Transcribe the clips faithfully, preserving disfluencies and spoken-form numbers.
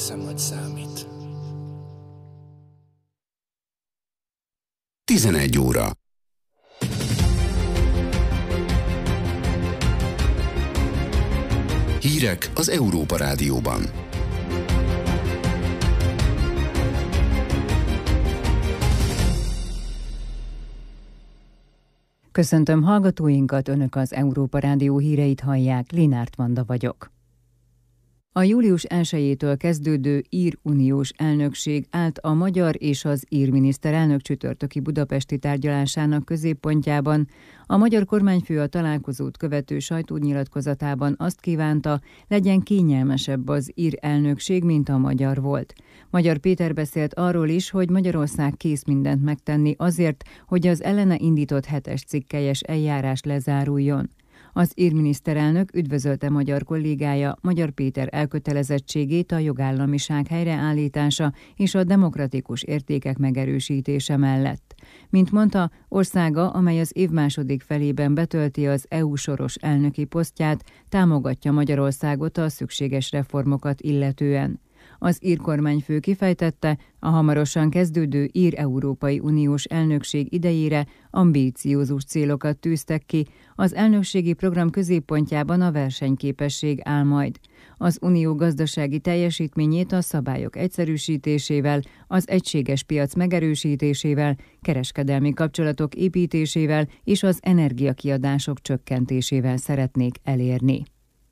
hiszem, hogy számít. tizenegy óra. Hírek az Európa Rádióban. Köszöntöm hallgatóinkat, Önök az Európa Rádió híreit hallják, Linárt Vanda vagyok. A július elsejétől kezdődő ír uniós elnökség állt a magyar és az ír miniszterelnök csütörtöki budapesti tárgyalásának középpontjában. A magyar kormányfő a találkozót követő sajtónyilatkozatában azt kívánta, legyen kényelmesebb az ír elnökség, mint a magyar volt. Magyar Péter beszélt arról is, hogy Magyarország kész mindent megtenni azért, hogy az ellene indított hetes cikkelyes eljárás lezáruljon. Az ír miniszterelnök üdvözölte magyar kollégája Magyar Péter elkötelezettségét a jogállamiság helyreállítása és a demokratikus értékek megerősítése mellett. Mint mondta, országa, amely az év második felében betölti az é u soros elnöki posztját, támogatja Magyarországot a szükséges reformokat illetően. Az ír kormányfő kifejtette, a hamarosan kezdődő ír Európai Uniós elnökség idejére ambíciózus célokat tűztek ki, az elnökségi program középpontjában a versenyképesség áll majd. Az unió gazdasági teljesítményét a szabályok egyszerűsítésével, az egységes piac megerősítésével, kereskedelmi kapcsolatok építésével és az energiakiadások csökkentésével szeretnék elérni.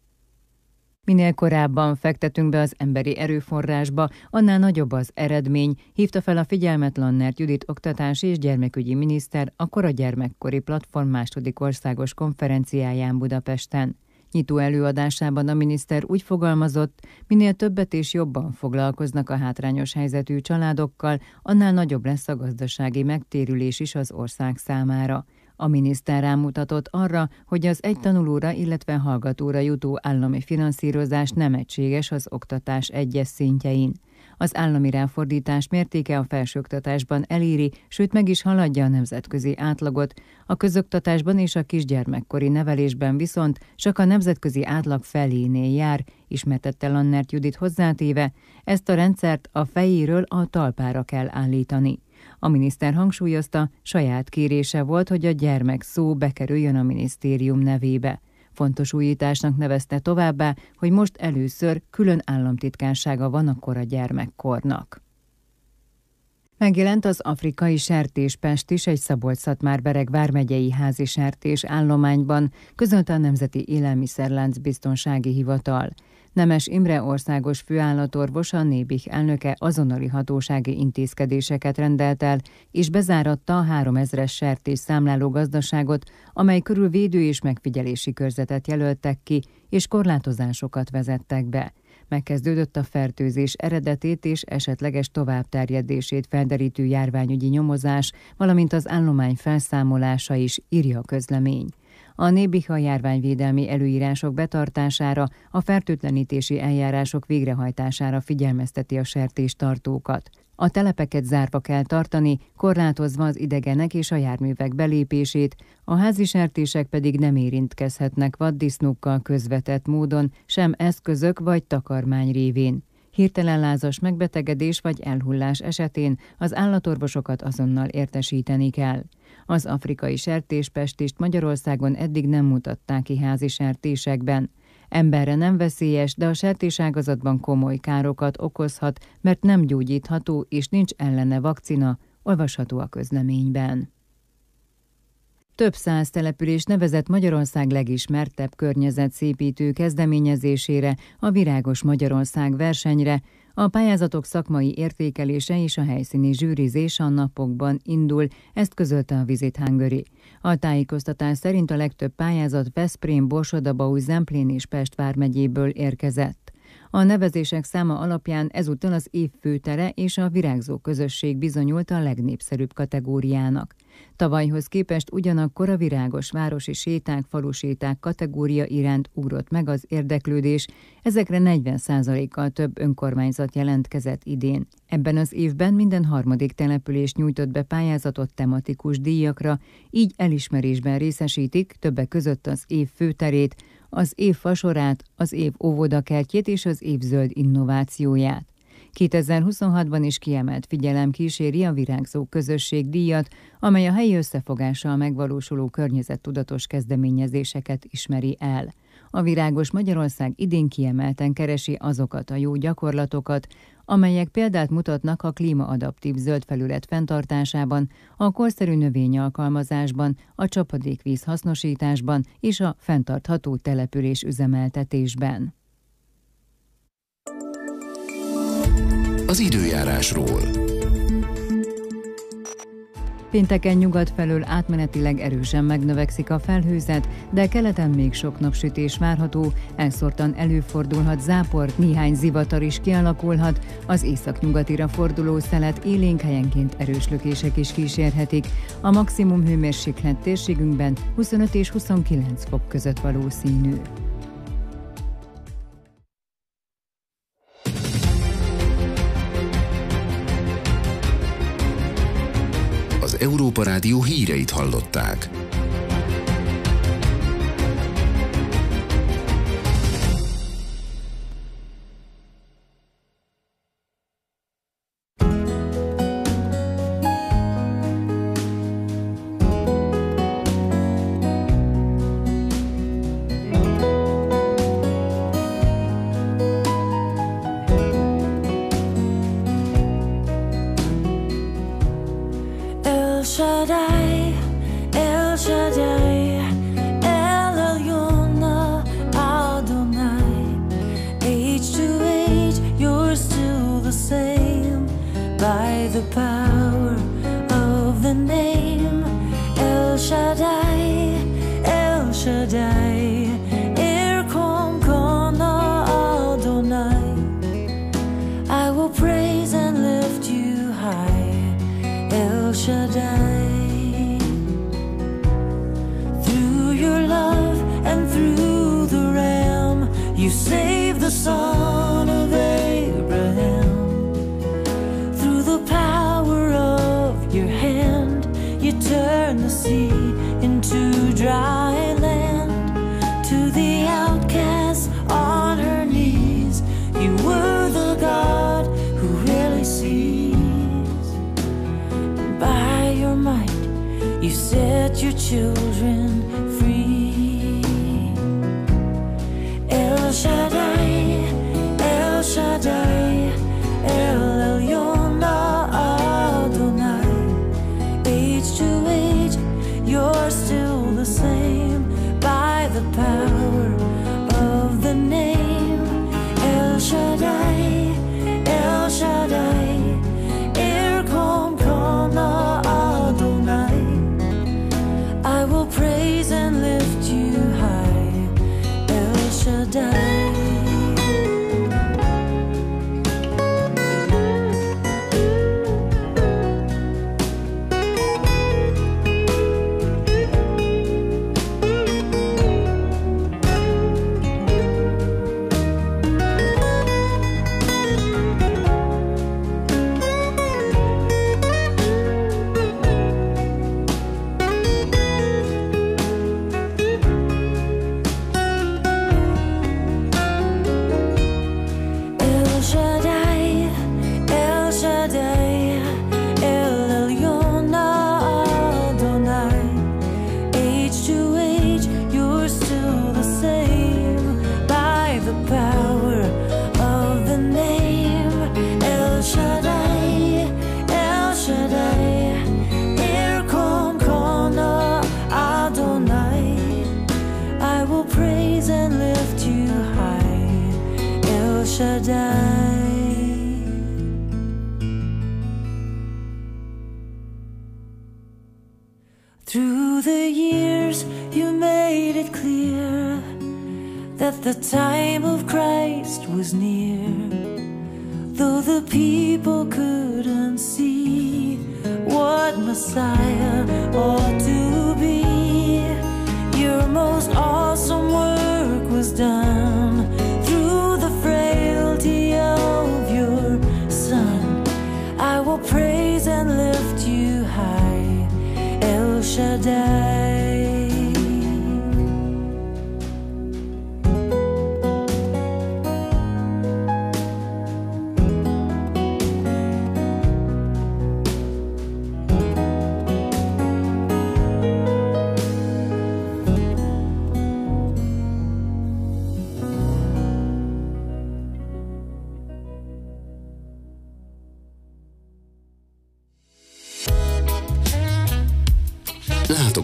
Minél korábban fektetünk be az emberi erőforrásba, annál nagyobb az eredmény, hívta fel a figyelmet Lannert Judit oktatási és gyermekügyi miniszter a Kora Gyermekkori Platform második országos konferenciáján Budapesten. Nyitó előadásában a miniszter úgy fogalmazott, minél többet és jobban foglalkoznak a hátrányos helyzetű családokkal, annál nagyobb lesz a gazdasági megtérülés is az ország számára. A miniszter rámutatott arra, hogy az egy tanulóra, illetve hallgatóra jutó állami finanszírozás nem egységes az oktatás egyes szintjein. Az állami ráfordítás mértéke a felsőoktatásban eléri, sőt meg is haladja a nemzetközi átlagot, a közoktatásban és a kisgyermekkori nevelésben viszont csak a nemzetközi átlag felénél jár, ismertette Lannert Judit hozzátéve, ezt a rendszert a fejéről a talpára kell állítani. A miniszter hangsúlyozta, saját kérése volt, hogy a gyermek szó bekerüljön a minisztérium nevébe. Fontos újításnak nevezte továbbá, hogy most először külön államtitkársága van a kora gyermekkornak. Megjelent az afrikai sertéspest is egy Szabolcs-Szatmár-Bereg vármegyei házi sertés állományban, közölte a Nemzeti Élelmiszerlánc Biztonsági Hivatal. Nemes Imre országos főállatorvos, a Nébih elnöke azonnali hatósági intézkedéseket rendelt el, és bezáratta a háromezres sertés számláló gazdaságot, amely körül védő és megfigyelési körzetet jelöltek ki, és korlátozásokat vezettek be. Megkezdődött a fertőzés eredetét és esetleges továbbterjedését felderítő járványügyi nyomozás, valamint az állomány felszámolása is, írja a közlemény. A Nébih a járványvédelmi előírások betartására, a fertőtlenítési eljárások végrehajtására figyelmezteti a sertéstartókat. A telepeket zárva kell tartani, korlátozva az idegenek és a járművek belépését, a házi sertések pedig nem érintkezhetnek vaddisznókkal közvetett módon, sem eszközök vagy takarmány révén. Hirtelen lázas megbetegedés vagy elhullás esetén az állatorvosokat azonnal értesíteni kell. Az afrikai sertéspestist Magyarországon eddig nem mutatták ki házi sertésekben. Emberre nem veszélyes, de a sertéságazatban komoly károkat okozhat, mert nem gyógyítható és nincs ellene vakcina, olvasható a közleményben. Több száz település nevezett Magyarország legismertebb környezetszépítő kezdeményezésére, a Virágos Magyarország versenyre. A pályázatok szakmai értékelése és a helyszíni zsűrizés a napokban indul, ezt közölte a Visit Hungary. A tájékoztatás szerint a legtöbb pályázat Veszprém, Borsod-Abaúj, Zemplén és Pest vármegyéből érkezett. A nevezések száma alapján ezúttal az év főtere és a virágzó közösség bizonyult a legnépszerűbb kategóriának. Tavalyhoz képest ugyanakkor a virágos városi séták, faluséták kategória iránt ugrott meg az érdeklődés, ezekre negyven százalékkal több önkormányzat jelentkezett idén. Ebben az évben minden harmadik település nyújtott be pályázatot tematikus díjakra, így elismerésben részesítik többek között az év főterét, az év fasorát, az év óvodakertjét és az év zöld innovációját. kétezer-huszonhatban is kiemelt figyelem kíséri a Virágzó Közösség díjat, amely a helyi összefogással megvalósuló környezettudatos kezdeményezéseket ismeri el. A Virágos Magyarország idén kiemelten keresi azokat a jó gyakorlatokat, amelyek példát mutatnak a klímaadaptív zöld felület fenntartásában, a korszerű növényalkalmazásban, a csapadékvíz hasznosításban és a fenntartható település üzemeltetésben. Az időjárásról. Pénteken nyugat felől átmenetileg erősen megnövekszik a felhőzet, de keleten még sok napsütés várható, elszórtan előfordulhat zápor, néhány zivatar is kialakulhat, az északnyugatira forduló szelet élénk helyenként erős lökések is kísérhetik. A maximum hőmérséklet térségünkben huszonöt és huszonkilenc fok között valószínű. Az Európa Rádió híreit hallották. Through the years you made it clear that the time of Christ was near. Though the people couldn't see what Messiah ought to be, your most awesome work was done through the frailty of your Son. I will praise and lift you high, El Shaddai.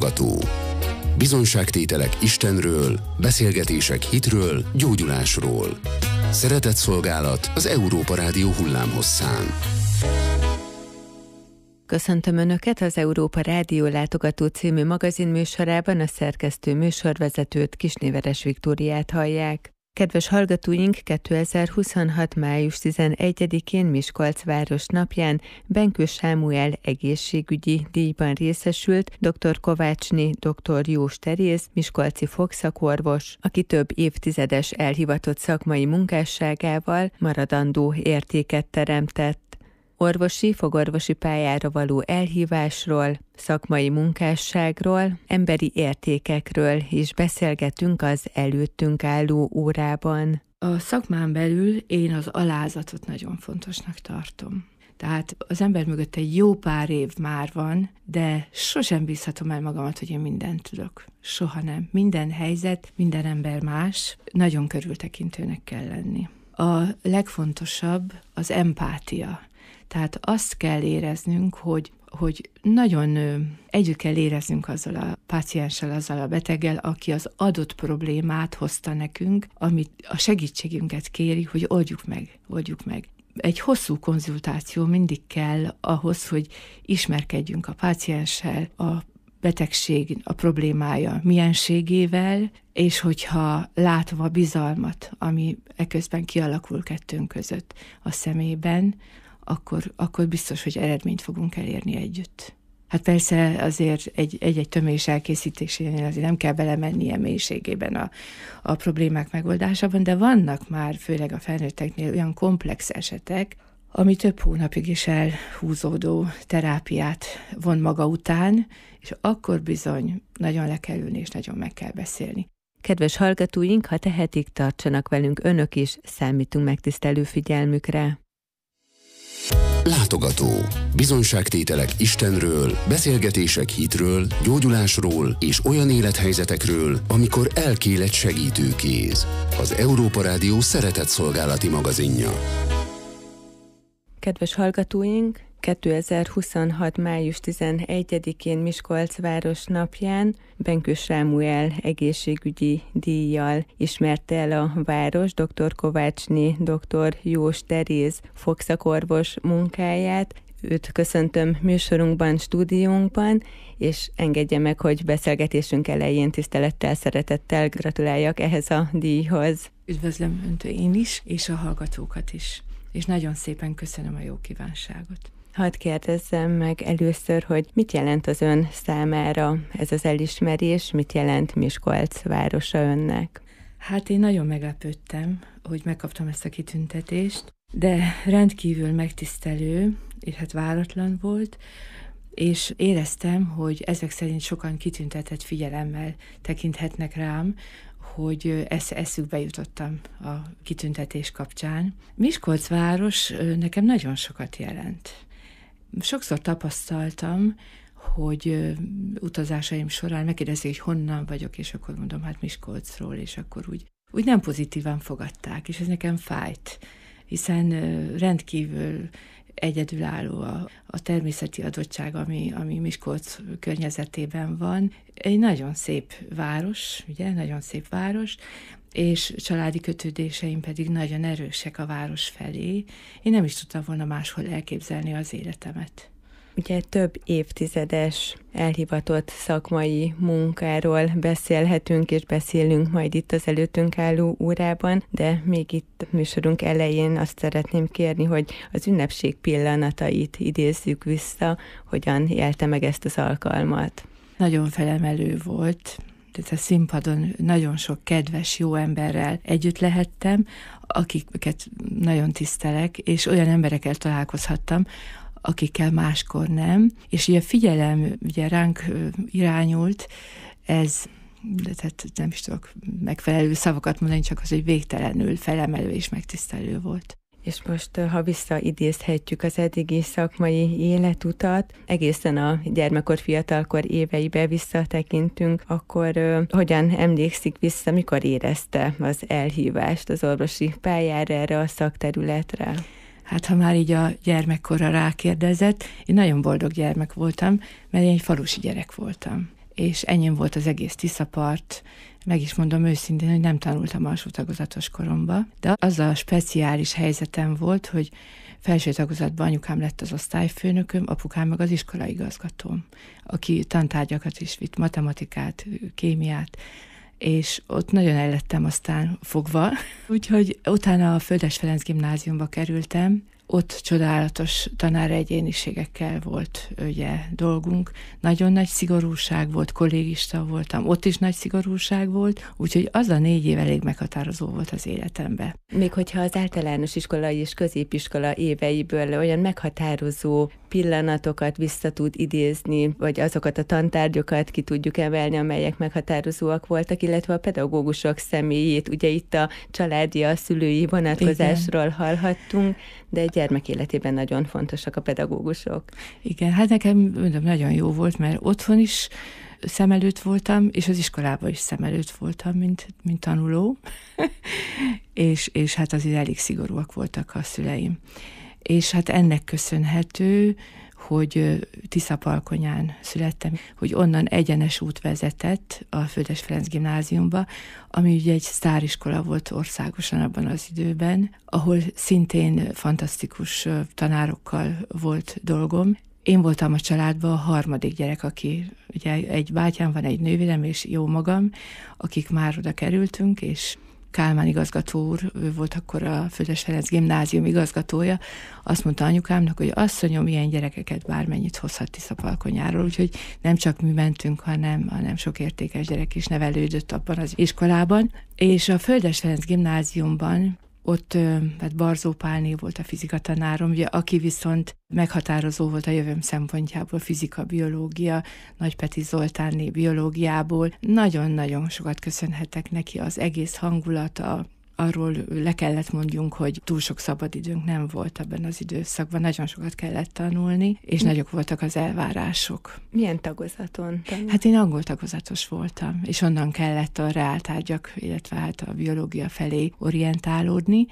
Látogató. Bizonyságtételek Istenről, beszélgetések hitről, gyógyulásról. Szeretett szolgálat az Európa Rádió hullámhosszán. Köszöntöm Önöket az Európa Rádió Látogató című magazinműsorában, a szerkesztő műsorvezetőt, Kisnéveres Viktóriát hallják. Kedves hallgatóink, kétezer-huszonhat. május tizenegyedikén Miskolc város napján Benkő Sámuel egészségügyi díjban részesült dr. Kovácsné dr. Jós Teréz, miskolci fogszakorvos, aki több évtizedes elhivatott szakmai munkásságával maradandó értéket teremtett. Orvosi, fogorvosi pályára való elhívásról, szakmai munkásságról, emberi értékekről is beszélgetünk az előttünk álló órában. A szakmán belül én az alázatot nagyon fontosnak tartom. Tehát az ember mögött egy jó pár év már van, de sosem bízhatom el magamat, hogy én mindent tudok. Soha nem. Minden helyzet, minden ember más, nagyon körültekintőnek kell lenni. A legfontosabb az empátia. Tehát azt kell éreznünk, hogy, hogy nagyon együtt kell éreznünk azzal a pácienssel, azzal a beteggel, aki az adott problémát hozta nekünk, amit a segítségünket kéri, hogy oldjuk meg, oldjuk meg. Egy hosszú konzultáció mindig kell ahhoz, hogy ismerkedjünk a pácienssel, a betegség, a problémája mienségével, és hogyha látva a bizalmat, ami eközben kialakul kettőnk között a szemében, Akkor, akkor biztos, hogy eredményt fogunk elérni együtt. Hát persze azért egy-egy tömés elkészítésénél azért nem kell belemennie mélységében a, a problémák megoldásában, de vannak már, főleg a felnőtteknél olyan komplex esetek, ami több hónapig is elhúzódó terápiát von maga után, és akkor bizony nagyon le kell ülni, és nagyon meg kell beszélni. Kedves hallgatóink, ha tehetik, tartsanak velünk önök is, számítunk megtisztelő figyelmükre. Látogató. Bizonyságtételek Istenről, beszélgetések hitről, gyógyulásról és olyan élethelyzetekről, amikor elkél egy segítőkéz. Az Európa Rádió szeretett szolgálati magazinja. Kedves hallgatóink, kétezer-huszonhat. május tizenegyedikén Miskolc város napján Benkő Sámuel egészségügyi díjjal ismerte el a város dr. Kovácsné dr. Jós Teréz fogszakorvos munkáját. Őt köszöntöm műsorunkban, stúdiónkban, és engedje meg, hogy beszélgetésünk elején tisztelettel, szeretettel gratuláljak ehhez a díjhoz. Üdvözlöm Önt én is, és a hallgatókat is, és nagyon szépen köszönöm a jó kívánságot. Hadd kérdezzem meg először, hogy mit jelent az ön számára ez az elismerés, mit jelent Miskolc városa önnek? Hát én nagyon meglepődtem, hogy megkaptam ezt a kitüntetést, de rendkívül megtisztelő, és hát váratlan volt, és éreztem, hogy ezek szerint sokan kitüntetett figyelemmel tekinthetnek rám, hogy esz, eszükbe jutottam a kitüntetés kapcsán. Miskolc város nekem nagyon sokat jelent. Sokszor tapasztaltam, hogy utazásaim során megkérdezik, hogy honnan vagyok, és akkor mondom, hát Miskolcról, és akkor úgy, úgy nem pozitívan fogadták, és ez nekem fájt, hiszen rendkívül egyedülálló a, a természeti adottság, ami, ami Miskolc környezetében van. Egy nagyon szép város, ugye, nagyon szép város, és családi kötődéseim pedig nagyon erősek a város felé. Én nem is tudtam volna máshol elképzelni az életemet. Ugye több évtizedes elhivatott szakmai munkáról beszélhetünk, és beszélünk majd itt az előttünk álló órában, de még itt műsorunk elején azt szeretném kérni, hogy az ünnepség pillanatait idézzük vissza, hogyan élte meg ezt az alkalmat. Nagyon felemelő volt. Tehát a színpadon nagyon sok kedves, jó emberrel együtt lehettem, akiket nagyon tisztelek, és olyan emberekkel találkozhattam, akikkel máskor nem. És ugye a figyelem ugye ránk irányult, ez, de tehát nem is tudok megfelelő szavakat mondani, csak az, hogy végtelenül felemelő és megtisztelő volt. És most, ha visszaidézhetjük az eddigi szakmai életutat, egészen a gyermekkor, fiatalkor éveibe visszatekintünk, akkor uh, hogyan emlékszik vissza, mikor érezte az elhívást az orvosi pályára, erre a szakterületre? Hát ha már így a gyermekkorra rákérdezett, én nagyon boldog gyermek voltam, mert én egy falusi gyerek voltam. és enyém volt az egész Tiszapart. Meg is mondom őszintén, hogy nem tanultam alsó tagozatos koromba, de az a speciális helyzetem volt, hogy felső tagozatban anyukám lett az osztályfőnököm, apukám meg az iskolaigazgatóm, aki tantárgyakat is vitt, matematikát, kémiát, és ott nagyon el lettem aztán fogva. Úgyhogy utána a Földes Ferenc gimnáziumba kerültem, ott csodálatos tanáregyéniségekkel volt ugye dolgunk, nagyon nagy szigorúság volt, kollégista voltam, ott is nagy szigorúság volt, úgyhogy az a négy év elég meghatározó volt az életemben. Még hogyha az általános iskolai és középiskola éveiből olyan meghatározó pillanatokat vissza tud idézni, vagy azokat a tantárgyokat ki tudjuk emelni, amelyek meghatározóak voltak, illetve a pedagógusok személyét, ugye itt a családi, a szülői vonatkozásról igen. hallhattunk, de egy gyermek életében nagyon fontosak a pedagógusok. Igen, hát nekem mondom, nagyon jó volt, mert otthon is szem előtt voltam, és az iskolában is szem előtt voltam, mint, mint tanuló, és, és hát azért elég szigorúak voltak a szüleim. És hát ennek köszönhető, hogy Tiszapalkonyán születtem, hogy onnan egyenes út vezetett a Földes Ferenc gimnáziumba, ami ugye egy sztáriskola volt országosan abban az időben, ahol szintén fantasztikus tanárokkal volt dolgom. Én voltam a családban a harmadik gyerek, aki, ugye egy bátyám van, egy nővérem, és jó magam, akik már oda kerültünk, és Kálmán igazgató úr, ő volt akkor a Földes Ferenc gimnázium igazgatója, azt mondta anyukámnak, hogy asszonyom, ilyen gyerekeket bármennyit hozhat Tiszapalkonyáról, úgyhogy nem csak mi mentünk, hanem, hanem sok értékes gyerek is nevelődött abban az iskolában. És a Földes Ferenc gimnáziumban ott hát Barzó Pálné volt a fizikatanárom, ugye, aki viszont meghatározó volt a jövőm szempontjából, fizika, biológia, Nagy Peti Zoltánné biológiából. Nagyon-nagyon sokat köszönhetek neki, az egész hangulata, arról le kellett mondjunk, hogy túl sok szabadidőnk nem volt abban az időszakban, nagyon sokat kellett tanulni, és hm. nagyok voltak az elvárások. Milyen tagozaton tanult? Hát én angol tagozatos voltam, és onnan kellett a reáltárgyak, illetve hát a biológia felé orientálódni,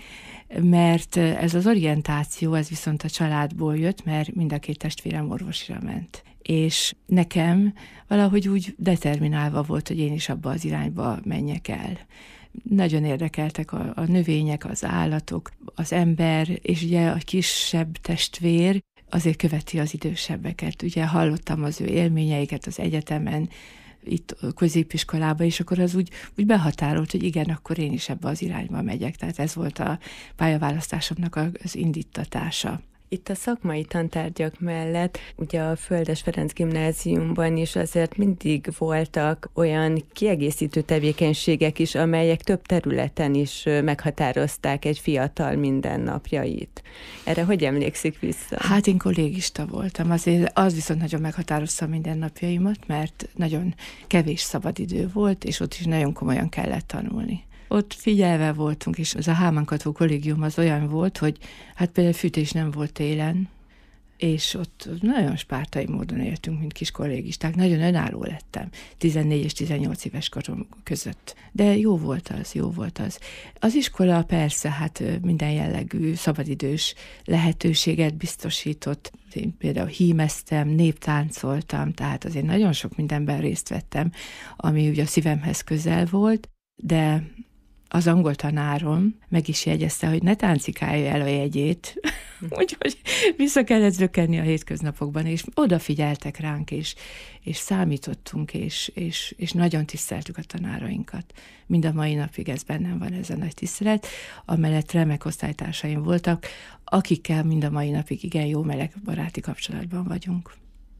mert ez az orientáció, ez viszont a családból jött, mert mind a két testvérem orvosira ment. És nekem valahogy úgy determinálva volt, hogy én is abba az irányba menjek el. Nagyon érdekeltek a, a növények, az állatok, az ember, és ugye a kisebb testvér azért követi az idősebbeket. Ugye hallottam az ő élményeiket az egyetemen, itt középiskolában, és akkor az úgy, úgy behatárolt, hogy igen, akkor én is ebbe az irányba megyek. Tehát ez volt a pályaválasztásomnak az indítatása. Itt a szakmai tantárgyak mellett, ugye a Földes Ferenc gimnáziumban is azért mindig voltak olyan kiegészítő tevékenységek is, amelyek több területen is meghatározták egy fiatal mindennapjait. Erre hogy emlékszik vissza? Hát én kollégista voltam, azért az viszont nagyon meghatározta mindennapjaimat, mert nagyon kevés szabadidő volt, és ott is nagyon komolyan kellett tanulni. Ott figyelve voltunk, és az a Hámán-Kathó kollégium az olyan volt, hogy hát például fűtés nem volt télen, és ott nagyon spártai módon éltünk, mint kis kollégisták. Nagyon önálló lettem, tizennégy és tizennyolc éves korom között. De jó volt az, jó volt az. Az iskola persze, hát minden jellegű szabadidős lehetőséget biztosított. Én például hímeztem, néptáncoltam, tehát azért nagyon sok mindenben részt vettem, ami ugye a szívemhez közel volt, de az angol tanárom meg is jegyezte, hogy ne táncikálja el a jegyét, úgyhogy vissza kellett zökkenni a hétköznapokban, és odafigyeltek ránk, és, és számítottunk, és, és, és nagyon tiszteltük a tanárainkat. Mind a mai napig ez bennem van, ez a nagy tisztelet, amellett remek osztálytársaim voltak, akikkel mind a mai napig igen jó meleg baráti kapcsolatban vagyunk.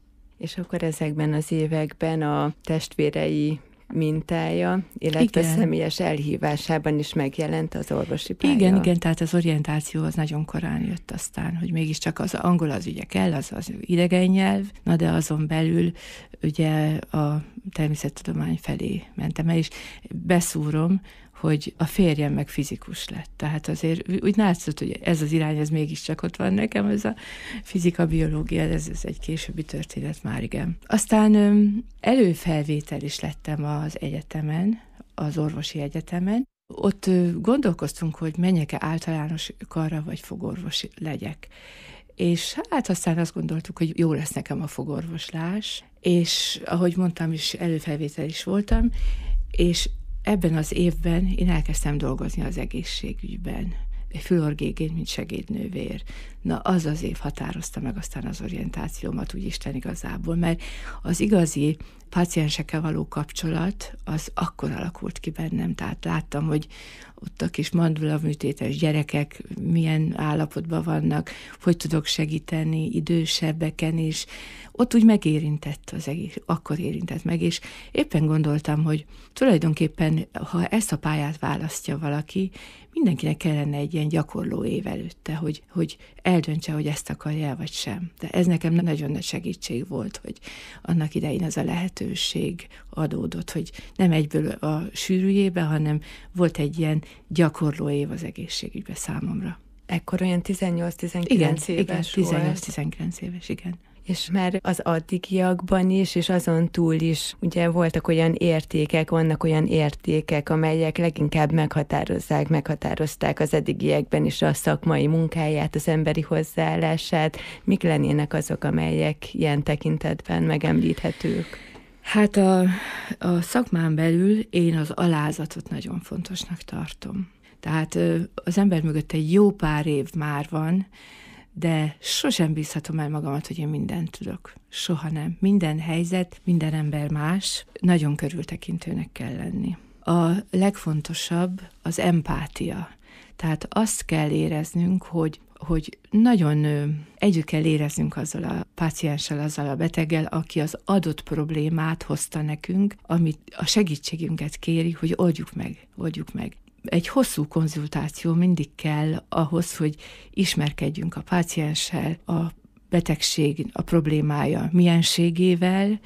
És akkor ezekben az években a testvérei mintája, illetve igen. személyes elhívásában is megjelent az orvosi pálya. Igen, igen, tehát az orientáció az nagyon korán jött aztán, hogy mégiscsak az angol az ugye kell, az az idegen nyelv, na de azon belül ugye a természettudomány felé mentem el, és beszúrom, hogy a férjem meg fizikus lett. Tehát azért úgy látszott, hogy ez az irány, ez mégiscsak ott van nekem, ez a fizika, biológia, ez, ez egy későbbi történet már, igen. Aztán előfelvétel is lettem az egyetemen, az orvosi egyetemen. Ott gondolkoztunk, hogy menjek-e általános karra, vagy fogorvos legyek. és hát aztán azt gondoltuk, hogy jó lesz nekem a fogorvoslás, és ahogy mondtam is, előfelvétel is voltam, és ebben az évben én elkezdtem dolgozni az egészségügyben, egy fülorgégén, mint segédnővér. Na, az az év határozta meg aztán az orientációmat, úgy Isten igazából, mert az igazi páciensekkel való kapcsolat az akkor alakult ki bennem, tehát láttam, hogy ott a kis mandulaműtétes gyerekek milyen állapotban vannak, hogy tudok segíteni idősebbeken is. Ott úgy megérintett az egész, akkor érintett meg, és éppen gondoltam, hogy tulajdonképpen, ha ezt a pályát választja valaki, mindenkinek kellene egy ilyen gyakorló év előtte, hogy, hogy eldöntse, hogy ezt akarja, vagy sem. De ez nekem nagyon nagy segítség volt, hogy annak idején az a lehetőség adódott, hogy nem egyből a sűrűjébe, hanem volt egy ilyen gyakorló év az egészségügyben számomra. Ekkor olyan tizennyolc-tizenkilenc éves igen, volt. tizennyolc-tizenkilenc éves, igen. És már az addigiakban is, és azon túl is ugye voltak olyan értékek, vannak olyan értékek, amelyek leginkább meghatározzák, meghatározták az eddigiekben is a szakmai munkáját, az emberi hozzáállását. Mik lennének azok, amelyek ilyen tekintetben megemlíthetők? Hát a, a szakmán belül én az alázatot nagyon fontosnak tartom. Tehát az ember mögött egy jó pár év már van, de sosem bízhatom el magamat, hogy én mindent tudok. Soha nem. Minden helyzet, minden ember más, nagyon körültekintőnek kell lenni. A legfontosabb az empátia. Tehát azt kell éreznünk, hogy, hogy nagyon együtt kell éreznünk azzal a pácienssel, azzal a beteggel, aki az adott problémát hozta nekünk, amit a segítségünket kéri, hogy oldjuk meg, oldjuk meg. Egy hosszú konzultáció mindig kell ahhoz, hogy ismerkedjünk a pácienssel, a betegség, a problémája mienségével,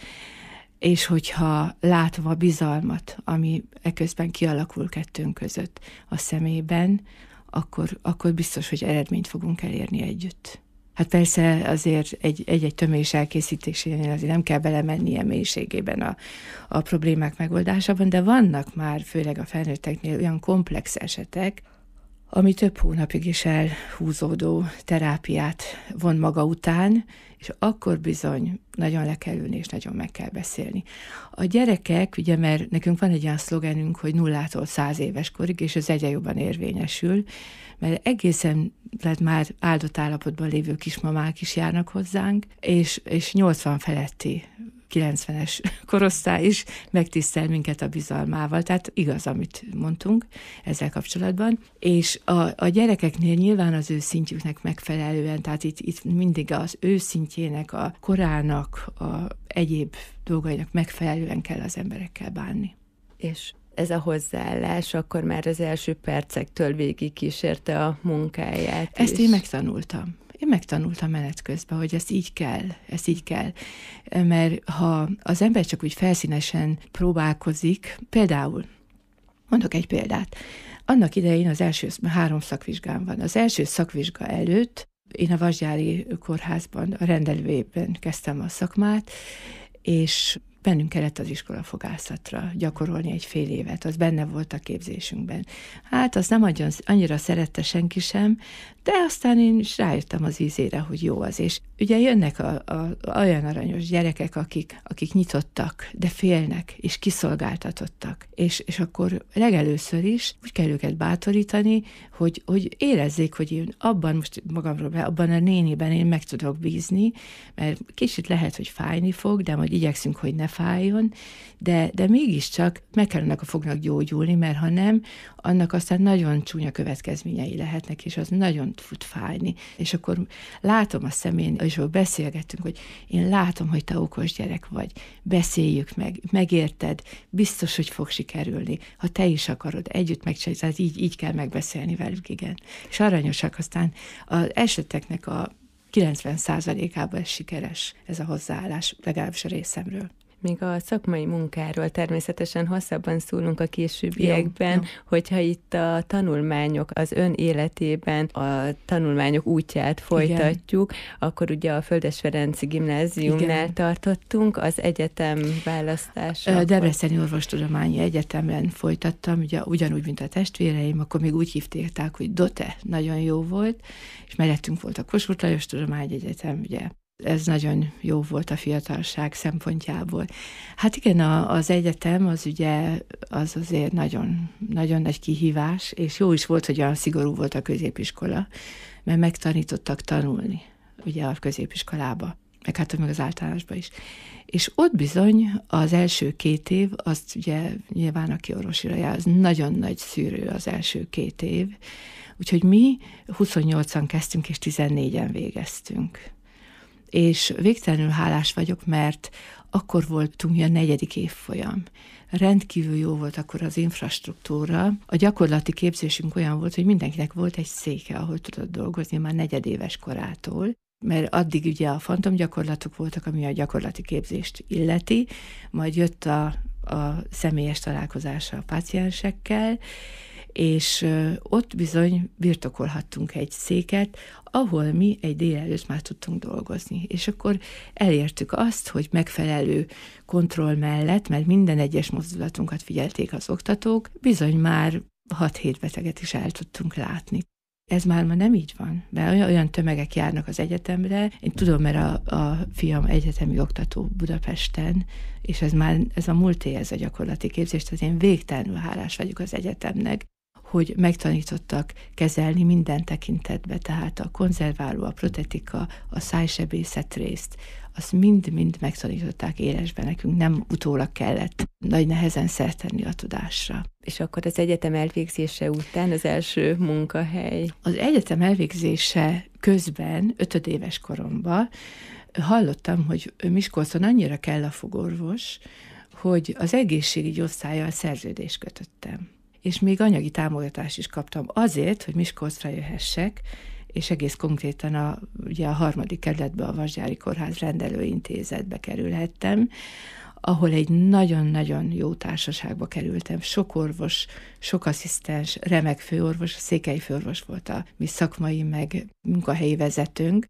és hogyha látva a bizalmat, ami eközben kialakul kettőnk között a szemében, akkor, akkor biztos, hogy eredményt fogunk elérni együtt. Hát persze azért egy-egy tömés elkészítésénél azért nem kell belemenni ilyen mélységében a, a problémák megoldásában, de vannak már, főleg a felnőtteknél olyan komplex esetek, ami több hónapig is elhúzódó terápiát von maga után, és akkor bizony nagyon le kell ülni, és nagyon meg kell beszélni. A gyerekek, ugye, mert nekünk van egy olyan szlogenünk, hogy nullától száz éves korig, és ez egyre jobban érvényesül, mert egészen, tehát már áldott állapotban lévő kismamák is járnak hozzánk, és, és nyolcvan feletti kilencvenes korosztály is megtisztel minket a bizalmával, tehát igaz, amit mondtunk ezzel kapcsolatban, és a, a gyerekeknél nyilván az ő szintjüknek megfelelően, tehát itt, itt mindig az ő szintjének, a korának, a egyéb dolgainak megfelelően kell az emberekkel bánni. És ez a hozzáállás akkor már az első percektől végig kísérte a munkáját. Ezt is. én megtanultam. Én megtanultam menet közben, hogy ezt így kell, ezt így kell. Mert ha az ember csak úgy felszínesen próbálkozik, például, mondok egy példát, annak idején az első, három szakvizsgám van. Az első szakvizsga előtt én a Vasgyári Kórházban, a rendelőében kezdtem a szakmát, és bennünk kellett az iskolafogászatra gyakorolni egy fél évet, az benne volt a képzésünkben. Hát azt nem annyira szerette senki sem, de aztán én is rájöttem az ízére, hogy jó az. És ugye jönnek a, a, olyan aranyos gyerekek, akik, akik nyitottak, de félnek, és kiszolgáltatottak. És, és akkor legelőször is úgy kell őket bátorítani, hogy, hogy érezzék, hogy én abban, most magamról, abban a néniben én meg tudok bízni, mert kicsit lehet, hogy fájni fog, de majd igyekszünk, hogy ne fájjon, de, de mégiscsak meg kellene a fognak gyógyulni, mert ha nem, annak aztán nagyon csúnya következményei lehetnek, és az nagyon fut fájni. És akkor látom a szemén, és beszélgettünk, hogy én látom, hogy te okos gyerek vagy, beszéljük meg, megérted, biztos, hogy fog sikerülni. Ha te is akarod, együtt megcsinálni, tehát így, így kell megbeszélni velük, igen. És aranyosak, aztán az eseteknek a kilencven százalékában ez sikeres, ez a hozzáállás, legalábbis a részemről. Még a szakmai munkáról természetesen hosszabban szólunk a későbbiekben, jó, jó. Hogyha itt a tanulmányok az ön életében a tanulmányok útját folytatjuk, igen. Akkor ugye a Földes Ferenc Gimnáziumnál igen. tartottunk, az egyetem választása. Debreceni Orvostudományi Egyetemen folytattam, ugye ugyanúgy, mint a testvéreim, akkor még úgy hívták, hogy DOTE, nagyon jó volt, és mellettünk volt a Kossuth Lajos Tudományegyetem, ugye. Ez nagyon jó volt a fiatalság szempontjából. Hát igen, a, az egyetem az ugye az azért nagyon, nagyon nagy kihívás, és jó is volt, hogy olyan szigorú volt a középiskola, mert megtanítottak tanulni ugye a középiskolába, meg hát meg az általánosba is. És ott bizony az első két év, azt ugye nyilván aki orvosira jár, az nagyon nagy szűrő az első két év, úgyhogy mi huszonnyolcan kezdtünk, és tizennégyen végeztünk. És végtelenül hálás vagyok, mert akkor voltunk a negyedik évfolyam. Rendkívül jó volt akkor az infrastruktúra. A gyakorlati képzésünk olyan volt, hogy mindenkinek volt egy széke, ahol tudott dolgozni már negyedéves korától, mert addig ugye a fantomgyakorlatok voltak, ami a gyakorlati képzést illeti, majd jött a, a személyes találkozása a páciensekkel, és ott bizony birtokolhattunk egy széket, ahol mi egy délelőtt már tudtunk dolgozni. És akkor elértük azt, hogy megfelelő kontroll mellett, mert minden egyes mozdulatunkat figyelték az oktatók, bizony már hat-hét beteget is el tudtunk látni. Ez már ma nem így van, mert olyan tömegek járnak az egyetemre. Én tudom, mert a, a fiam egyetemi oktató Budapesten, és ez már ez a múlté, ez a gyakorlati képzés, tehát én végtelenül hálás vagyok az egyetemnek, hogy megtanítottak kezelni minden tekintetbe, tehát a konzerváló, a protetika, a szájsebészet részt, azt mind-mind megtanították élesben nekünk, nem utólag kellett nagy nehezen szert tenni a tudásra. És akkor az egyetem elvégzése után az első munkahely? Az egyetem elvégzése közben, ötödéves koromban hallottam, hogy Miskolcon annyira kell a fogorvos, hogy az egészségügyi osztállyal szerződést kötöttem. És még anyagi támogatást is kaptam azért, hogy Miskolcra jöhessek, és egész konkrétan a, ugye a harmadik kerületbe, a Vasgyári Kórház rendelőintézetbe kerülhettem, ahol egy nagyon-nagyon jó társaságba kerültem. Sok orvos, sok asszisztens, remek főorvos, a székely főorvos volt a mi szakmai meg munkahelyi vezetőnk,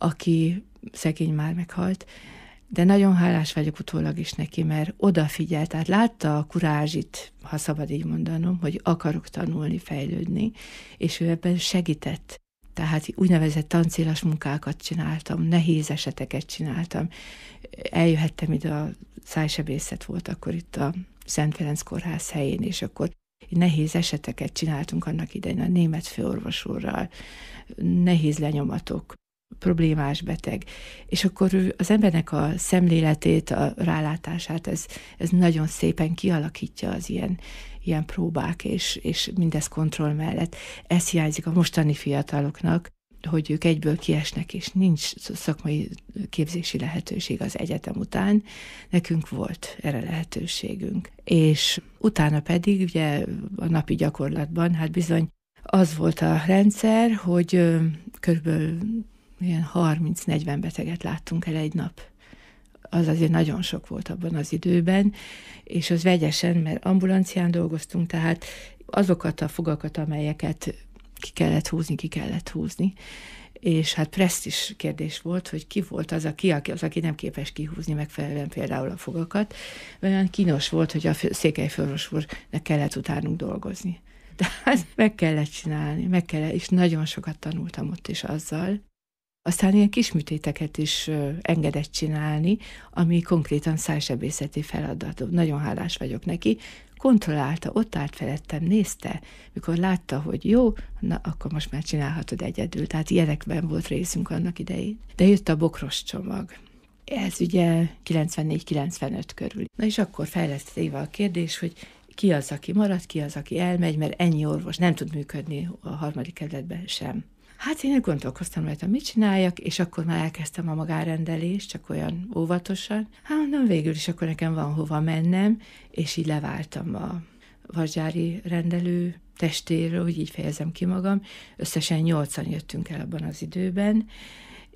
aki szegény már meghalt, de nagyon hálás vagyok utólag is neki, mert odafigyelt, tehát látta a kurázsit, ha szabad így mondanom, hogy akarok tanulni, fejlődni, és ő ebben segített. Tehát úgynevezett tancélas munkákat csináltam, nehéz eseteket csináltam. Eljöhettem ide, a szájsebészet volt akkor itt a Szent Ferenc Kórház helyén, és akkor nehéz eseteket csináltunk annak idején a német főorvos úrral, nehéz lenyomatok, problémás beteg. És akkor az embernek a szemléletét, a rálátását, ez, ez nagyon szépen kialakítja az ilyen, ilyen próbák, és, és mindez kontroll mellett. Ez hiányzik a mostani fiataloknak, hogy ők egyből kiesnek, és nincs szakmai képzési lehetőség az egyetem után. Nekünk volt erre lehetőségünk. És utána pedig ugye a napi gyakorlatban, hát bizony az volt a rendszer, hogy körülbelül ilyen harminc-negyven beteget láttunk el egy nap. Az azért nagyon sok volt abban az időben, és az vegyesen, mert ambulancián dolgoztunk, tehát azokat a fogakat, amelyeket ki kellett húzni, ki kellett húzni. És hát presztízs kérdés volt, hogy ki volt az, aki, az, aki nem képes kihúzni megfelelően például a fogakat. Olyan kínos volt, hogy a székely főorvos úrnak kellett utánunk dolgozni. Tehát meg kellett csinálni, meg kellett, és nagyon sokat tanultam ott is azzal. Aztán ilyen kisműtéteket is engedett csinálni, ami konkrétan szájsebészeti feladat. Nagyon hálás vagyok neki. Kontrollálta, ott állt felettem, nézte, mikor látta, hogy jó, na akkor most már csinálhatod egyedül. Tehát ilyenekben volt részünk annak idején. De jött a bokros csomag. Ez ugye kilencvennégy kilencvenöt körül. Na és akkor fejlesztett Éva a kérdés, hogy ki az, aki marad, ki az, aki elmegy, mert ennyi orvos nem tud működni a harmadik kerületben sem. Hát én gondolkoztam rajta, mit csináljak, és akkor már elkezdtem a magárendelést, csak olyan óvatosan. Hát mondom, végül is akkor nekem van hova mennem, és így leváltam a vasgyári rendelő testéről, hogy így fejezem ki magam. Összesen nyolcan jöttünk el abban az időben,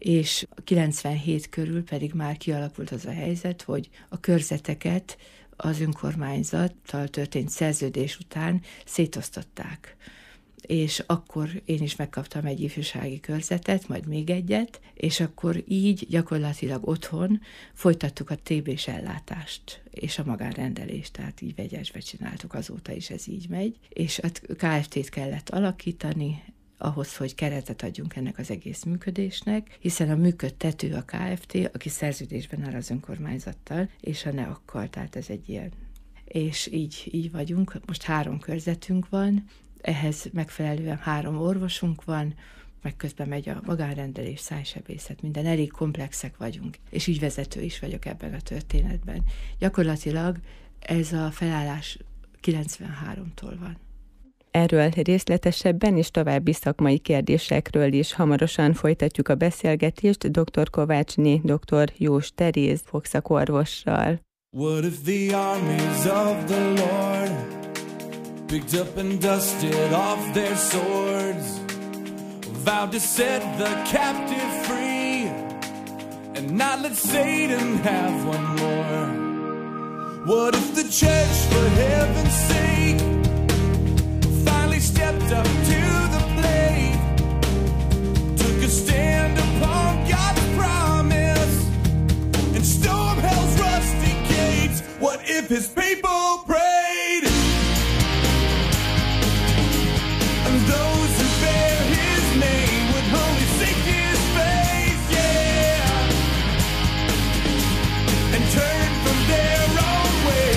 és kilencvenhét körül pedig már kialakult az a helyzet, hogy a körzeteket az önkormányzattal történt szerződés után szétosztották. És akkor én is megkaptam egy ifjúsági körzetet, majd még egyet, és akkor így gyakorlatilag otthon folytattuk a té bés ellátást, és a magánrendelést, tehát így vegyesbe csináltuk, azóta is ez így megy, és a ká ef té-t kellett alakítani, ahhoz, hogy keretet adjunk ennek az egész működésnek, hiszen a működtető a ká ef té, aki szerződésben áll az önkormányzattal, és a neakkal, tehát ez egy ilyen. És így, így vagyunk, most három körzetünk van, ehhez megfelelően három orvosunk van, meg közben megy a magánrendelés, szájsebészet, minden, elég komplexek vagyunk, és ügyvezető is vagyok ebben a történetben. Gyakorlatilag ez a felállás kilencvenháromtól van. Erről részletesebben és további szakmai kérdésekről is hamarosan folytatjuk a beszélgetést dr. Kovácsné, dr. Jós Teréz fogszakorvossal. What if the armies of the Lord picked up and dusted off their swords, vowed to set the captive free and not let Satan have one more? What if the church, for heaven's sake, finally stepped up to the plate, took a stand upon God's promise and stormed hell's rusty gates? What if his people prayed, and those who bear his name would only seek his face, yeah, and turn from their own way?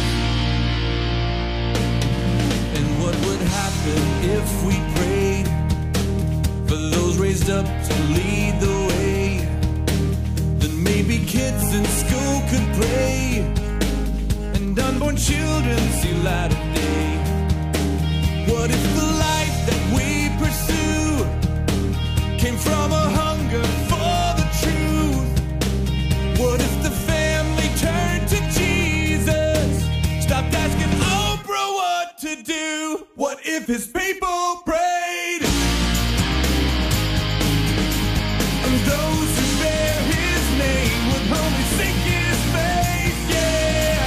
And what would happen if we prayed for those raised up to lead the way? Then maybe kids in school could pray, and unborn children see light of day. What if the life that we pursue came from a hunger for the truth? What if the family turned to Jesus, stopped asking Oprah what to do? What if his people prayed, and those who bear his name would only seek his face, yeah,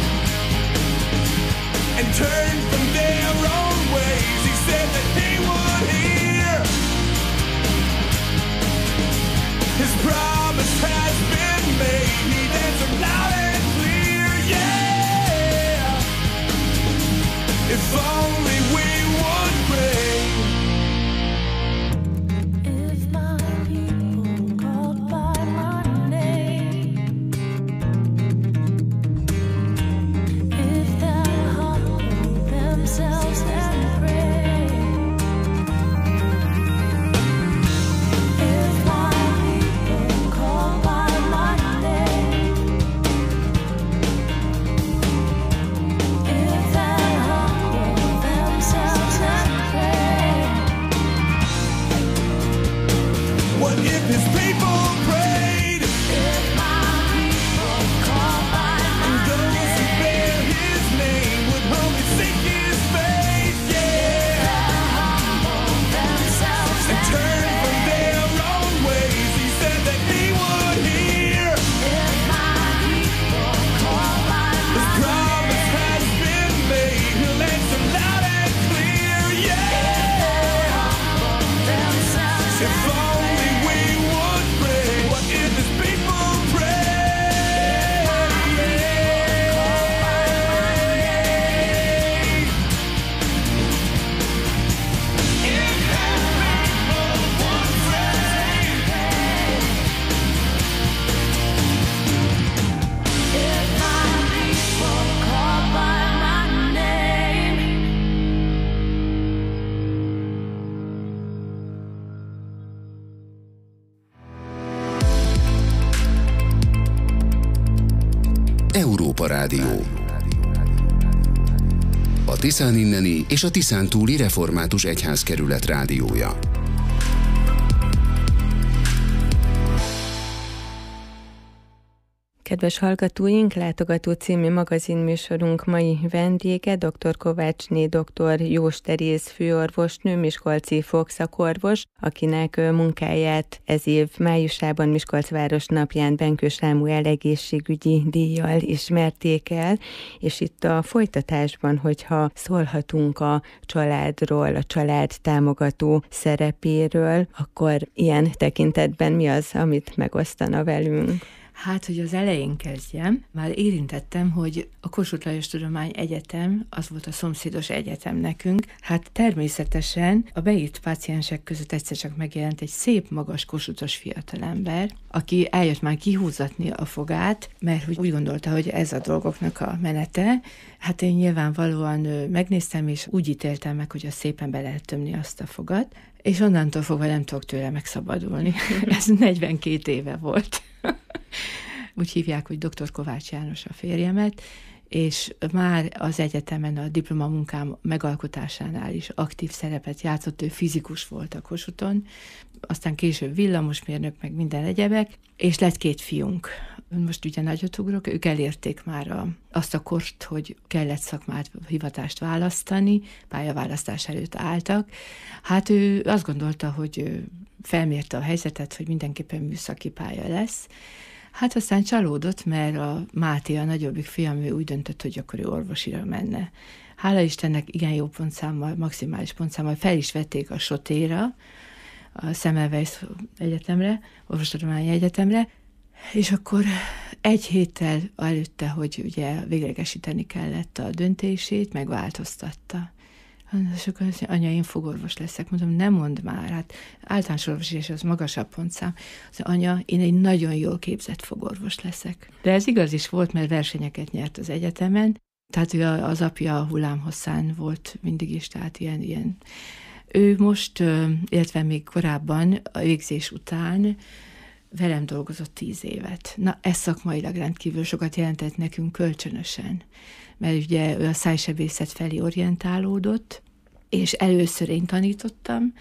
and turn from their own ways? He said that he would hear. His promise has been made. He answered loud and clear, yeah. If only we would pray. If my people called by my name, if they humble themselves and pray, if my people called by my name, if they humble themselves and pray. What if his people prayed, If my people call by and my those who name, bear his name would only seek his face, yeah, humble themselves and and turn from pray. their own ways? He said that he would hear. If my people call by His my promise has been made. He'll answer loud and clear, yeah. humble themselves If and only we would pray. What if his people pray? if my people call by my name. Európa Rádió. A Tiszán inneni és a Tiszán túli református egyházkerület rádiója. Kedves hallgatóink, Látogató című magazinműsorunk mai vendége dr. Kovácsné dr. Jós Teréz főorvosnő, miskolci fogszakorvos, akinek munkáját ez év májusában Miskolcváros napján Benkő Sámuel egészségügyi díjjal ismerték el, és itt a folytatásban, hogyha szólhatunk a családról, a család támogató szerepéről, akkor ilyen tekintetben mi az, amit megosztana velünk? Hát, hogy az elején kezdjem, már érintettem, hogy a Kossuth Lajos Tudományegyetem, az volt a szomszédos egyetem nekünk, hát természetesen a beírt páciensek között egyszer csak megjelent egy szép, magas, kossuthos fiatalember, aki eljött már kihúzatni a fogát, mert úgy gondolta, hogy ez a dolgoknak a menete. Hát én nyilvánvalóan megnéztem, és úgy ítéltem meg, hogy az szépen be lehet tömni azt a fogat, és onnantól fogva nem tudok tőle megszabadulni. Ez negyvenkét éve volt. Úgy hívják, hogy doktor Kovács János a férjemet, és már az egyetemen a diplomamunkám megalkotásánál is aktív szerepet játszott, ő fizikus volt a Kossuthon, aztán később villamosmérnök, meg minden egyebek, és lett két fiunk. Most ugye nagyot ugrok, ők elérték már a, azt a kort, hogy kellett szakmát, hivatást választani, pályaválasztás előtt álltak. Hát ő azt gondolta, hogy felmérte a helyzetet, hogy mindenképpen műszaki pálya lesz. Hát aztán csalódott, mert a Máté, a nagyobbik fiam, ő úgy döntött, hogy akkor ő orvosira menne. Hála Istennek igen jó pontszámmal, maximális pontszámmal fel is vették a Sotéra, a Semmelweis Egyetemre, Orvostudományi Egyetemre, és akkor egy héttel előtte, hogy ugye véglegesíteni kellett a döntését, megváltoztatta. És akkor azt mondja, anya, én fogorvos leszek. Mondom, nem mondd már, hát általános orvos, és az magasabb pontszám. Azt mondja, anya, én egy nagyon jól képzett fogorvos leszek. De ez igaz is volt, mert versenyeket nyert az egyetemen, tehát ő az apja a hullámhosszán volt mindig is, tehát ilyen, ilyen. Ő most, illetve még korábban, a végzés után velem dolgozott tíz évet. Na, ez szakmailag rendkívül sokat jelentett nekünk kölcsönösen, mert ugye ő a szájsebészet felé orientálódott, és először én tanítottam,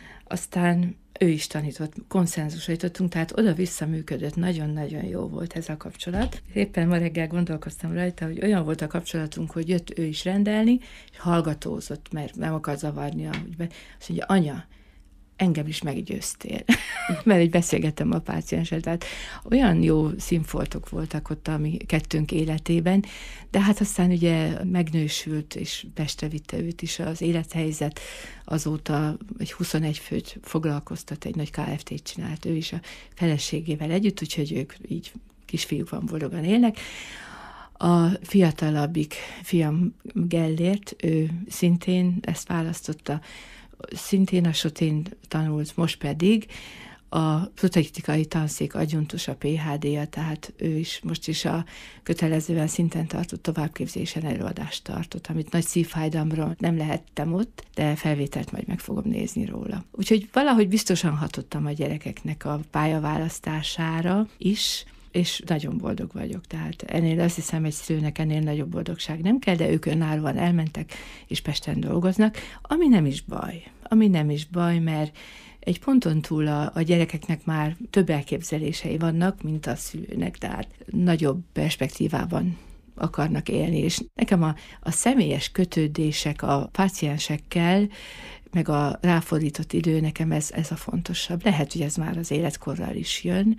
aztán ő is tanított, konszenzusra jutottunk, tehát oda-vissza működött, nagyon-nagyon jó volt ez a kapcsolat. Éppen ma reggel gondolkoztam rajta, hogy olyan volt a kapcsolatunk, hogy jött ő is rendelni, és hallgatózott, mert nem akar zavarni, ahogy be. Azt mondja, anya, engem is meggyőztél, mert így beszélgettem a pácienssel, tehát olyan jó színfoltok voltak ott a mi kettőnk életében, de hát aztán ugye megnősült, és Pestre vitte őt is az élethelyzet, azóta egy huszonegy főt foglalkoztat, egy nagy ká ef té-t csinált ő is a feleségével együtt, úgyhogy ők így kisfiúkban boldogan élnek. A fiatalabbik fiam Gellért, ő szintén ezt választotta, szintén a Sotén tanult, most pedig a protetikai tanszék adjunktusa pé há dé-ja, tehát ő is most is a kötelezően szinten tartott továbbképzésen előadást tartott, amit nagy szívfájdalomra nem lehettem ott, de felvételt majd meg fogom nézni róla. Úgyhogy valahogy biztosan hatottam a gyerekeknek a pályaválasztására is, és nagyon boldog vagyok. Tehát ennél azt hiszem, egy szülőnek ennél nagyobb boldogság nem kell, de ők önállóan elmentek, és Pesten dolgoznak, ami nem is baj. Ami nem is baj, mert egy ponton túl a, a gyerekeknek már több elképzelései vannak, mint a szülőnek, tehát nagyobb perspektívában akarnak élni, és nekem a, a személyes kötődések a páciensekkel, meg a ráfordított idő, nekem ez, ez a fontosabb. Lehet, hogy ez már az életkorral is jön,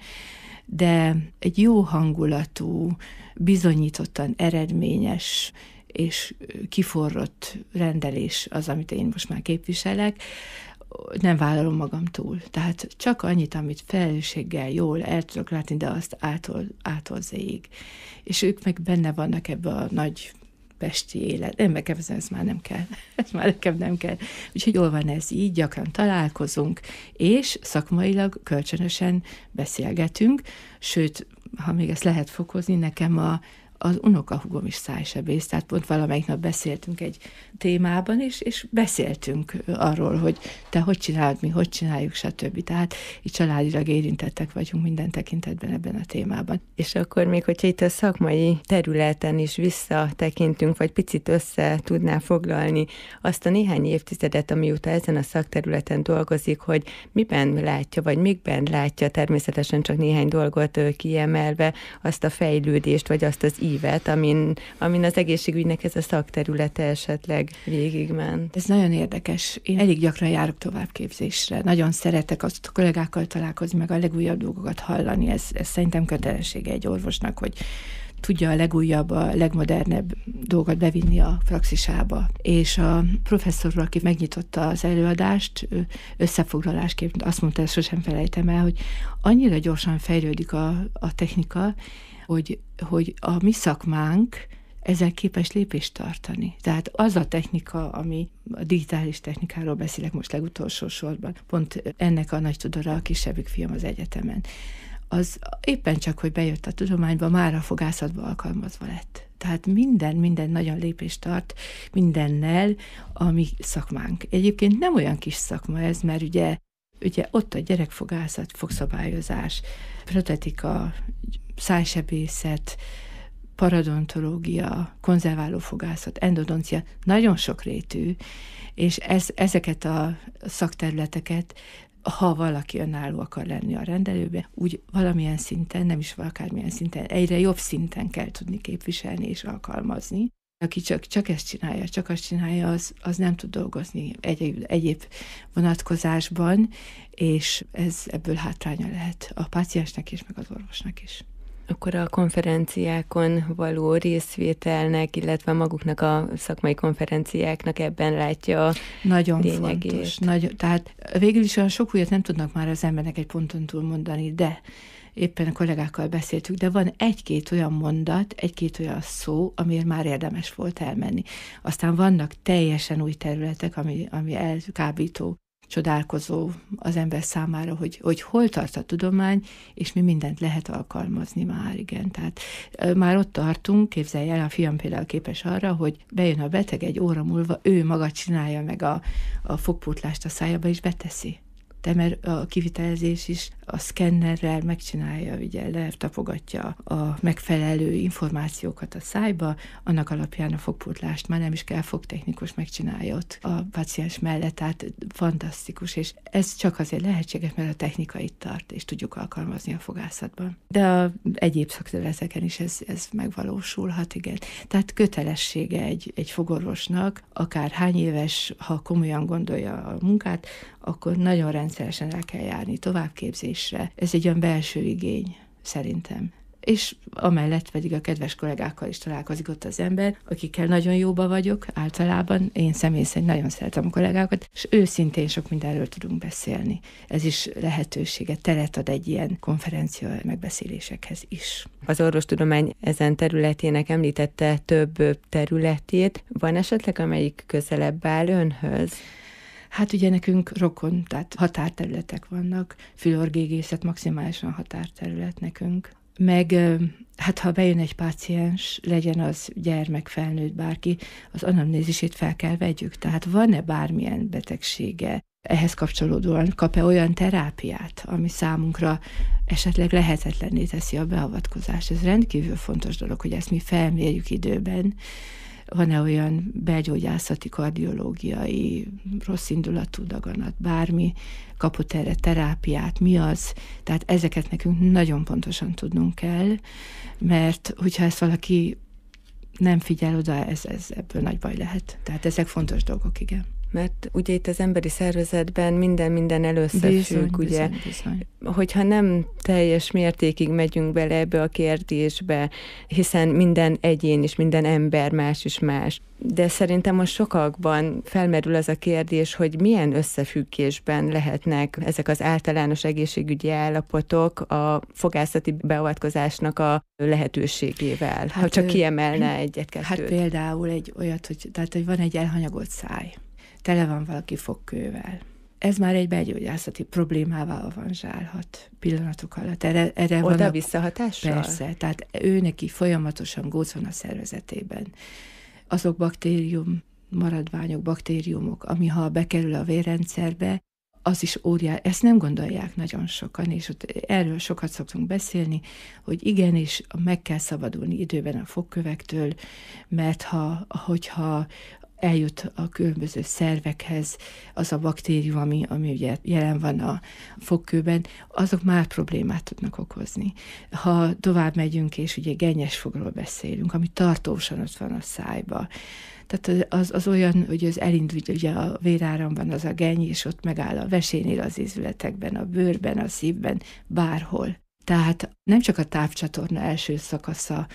de egy jó hangulatú, bizonyítottan eredményes és kiforrott rendelés az, amit én most már képviselek, nem vállalom magam túl. Tehát csak annyit, amit felelősséggel jól el tudok látni, de azt ától, ától zéig. És ők meg benne vannak ebbe a nagy pesti élet. Nem, nekem ez már nem kell. Ez már nekem nem kell. Úgyhogy jól van ez így, gyakran találkozunk, és szakmailag kölcsönösen beszélgetünk, sőt, ha még ezt lehet fokozni, nekem a az unokahúgom is szájsebész, tehát pont valamelyik nap beszéltünk egy témában, és, és beszéltünk arról, hogy te hogy csinálod, mi hogy csináljuk, stb. Tehát így családilag érintettek vagyunk minden tekintetben ebben a témában. És akkor még, hogyha itt a szakmai területen is visszatekintünk, vagy picit össze tudná foglalni azt a néhány évtizedet, amióta ezen a szakterületen dolgozik, hogy miben látja, vagy mikben látja, természetesen csak néhány dolgot kiemelve, azt a fejlődést, vagy azt az ívet, amin, amin az egészségügynek ez a szakterülete esetleg végigment. Ez nagyon érdekes. Én elég gyakran járok továbbképzésre. Nagyon szeretek azt a kollégákkal találkozni, meg a legújabb dolgokat hallani. Ez, ez szerintem kötelessége egy orvosnak, hogy tudja a legújabb, a legmodernebb dolgot bevinni a praxisába. És a professzor, aki megnyitotta az előadást, összefoglalásképp azt mondta, ezt sosem felejtem el, hogy annyira gyorsan fejlődik a, a technika, hogy, hogy a mi szakmánk ezzel képes lépést tartani. Tehát az a technika, ami a digitális technikáról beszélek most legutolsó sorban, pont ennek a nagy tudora a kisebbik fiam az egyetemen, az éppen csak, hogy bejött a tudományba, már a fogászatba alkalmazva lett. Tehát minden, minden nagyon lépést tart mindennel a mi szakmánk. Egyébként nem olyan kis szakma ez, mert ugye, ugye ott a gyerekfogászat, fogszabályozás, protetika, szájsebészet, paradontológia, konzerváló fogászat, endodoncia, nagyon sokrétű, és ez, ezeket a szakterületeket, ha valaki önálló akar lenni a rendelőbe, úgy valamilyen szinten, nem is akármilyen szinten, egyre jobb szinten kell tudni képviselni és alkalmazni. Aki csak, csak ezt csinálja, csak azt csinálja, az, az nem tud dolgozni egyéb, egyéb vonatkozásban, és ez ebből hátránya lehet a páciensnek is, meg az orvosnak is. Akkor a konferenciákon való részvételnek, illetve maguknak a szakmai konferenciáknak ebben látja a Nagyon lényegét. fontos. Nagyon, tehát végül is olyan sok újat nem tudnak már az embernek egy ponton túl mondani, de éppen a kollégákkal beszéltük, de van egy-két olyan mondat, egy-két olyan szó, amiért már érdemes volt elmenni. Aztán vannak teljesen új területek, ami, ami elkábító, csodálkozó az ember számára, hogy, hogy hol tart a tudomány, és mi mindent lehet alkalmazni már, igen. Tehát már ott tartunk, képzelj el, a fiam például képes arra, hogy bejön a beteg egy óra múlva, ő maga csinálja meg a, a fogpótlást a szájába, és beteszi. De mert a kivitelezés is a szkennerrel megcsinálja, ugye letapogatja a megfelelő információkat a szájba, annak alapján a fogpótlást már nem is kell, fogtechnikus megcsinálja ott a páciens mellett, tehát fantasztikus, és ez csak azért lehetséges, mert a technika itt tart, és tudjuk alkalmazni a fogászatban. De a egyéb szakterületeken is ez, ez megvalósulhat, igen. Tehát kötelessége egy, egy fogorvosnak, akár hány éves, ha komolyan gondolja a munkát, akkor nagyon rendszeresen el kell járni továbbképzésre. Ez egy olyan belső igény, szerintem. És amellett pedig a kedves kollégákkal is találkozik ott az ember, akikkel nagyon jóba vagyok általában. Én személy szerint nagyon szeretem a kollégákat, és őszintén sok mindenről tudunk beszélni. Ez is lehetőséget, teret ad egy ilyen konferencia megbeszélésekhez is. Az orvostudomány ezen területének említette több területét. Van esetleg, amelyik közelebb áll önhöz? Hát ugye nekünk rokon, tehát határterületek vannak, fülorgégészet maximálisan határterület nekünk. Meg hát ha bejön egy páciens, legyen az gyermek, felnőtt, bárki, az anamnézisét fel kell vegyük. Tehát van-e bármilyen betegsége, ehhez kapcsolódóan kap-e olyan terápiát, ami számunkra esetleg lehetetlenné teszi a beavatkozást. Ez rendkívül fontos dolog, hogy ezt mi felmérjük időben. Van-e olyan belgyógyászati, kardiológiai, rossz indulatú daganat, bármi, kapott erre terápiát, mi az? Tehát ezeket nekünk nagyon pontosan tudnunk kell, mert hogyha ezt valaki nem figyel oda, ez, ez ebből nagy baj lehet. Tehát ezek fontos dolgok, igen. Mert ugye itt az emberi szervezetben minden-minden először Bizony, függ, ugye, bizony, bizony. hogyha nem teljes mértékig megyünk bele ebbe a kérdésbe, hiszen minden egyén és minden ember más is más. De szerintem most sokakban felmerül az a kérdés, hogy milyen összefüggésben lehetnek ezek az általános egészségügyi állapotok a fogászati beavatkozásnak a lehetőségével, hát, ha csak kiemelne egyet-kettőt. Hát például egy olyat, hogy, tehát, hogy van egy elhanyagolt száj, tele van valaki fogkővel. ez már egy belgyógyászati problémává avanzsálhat pillanatok alatt. Erre, erre Oda vannak, visszahatással? Persze, tehát ő neki folyamatosan góc van a szervezetében. Azok baktérium, maradványok, baktériumok, ami ha bekerül a vérrendszerbe, az is óriás, ezt nem gondolják nagyon sokan, és ott erről sokat szoktunk beszélni, hogy igenis meg kell szabadulni időben a fogkövektől, mert ha, hogyha eljut a különböző szervekhez az a baktérium, ami, ami ugye jelen van a fogkőben, azok már problémát tudnak okozni. Ha tovább megyünk, és ugye gennyes fogról beszélünk, ami tartósan ott van a szájba, tehát az, az olyan, hogy az elindul, ugye a véráramban az a genny, és ott megáll a vesénél, az ízületekben, a bőrben, a szívben, bárhol. Tehát nem csak a tápcsatorna első szakasza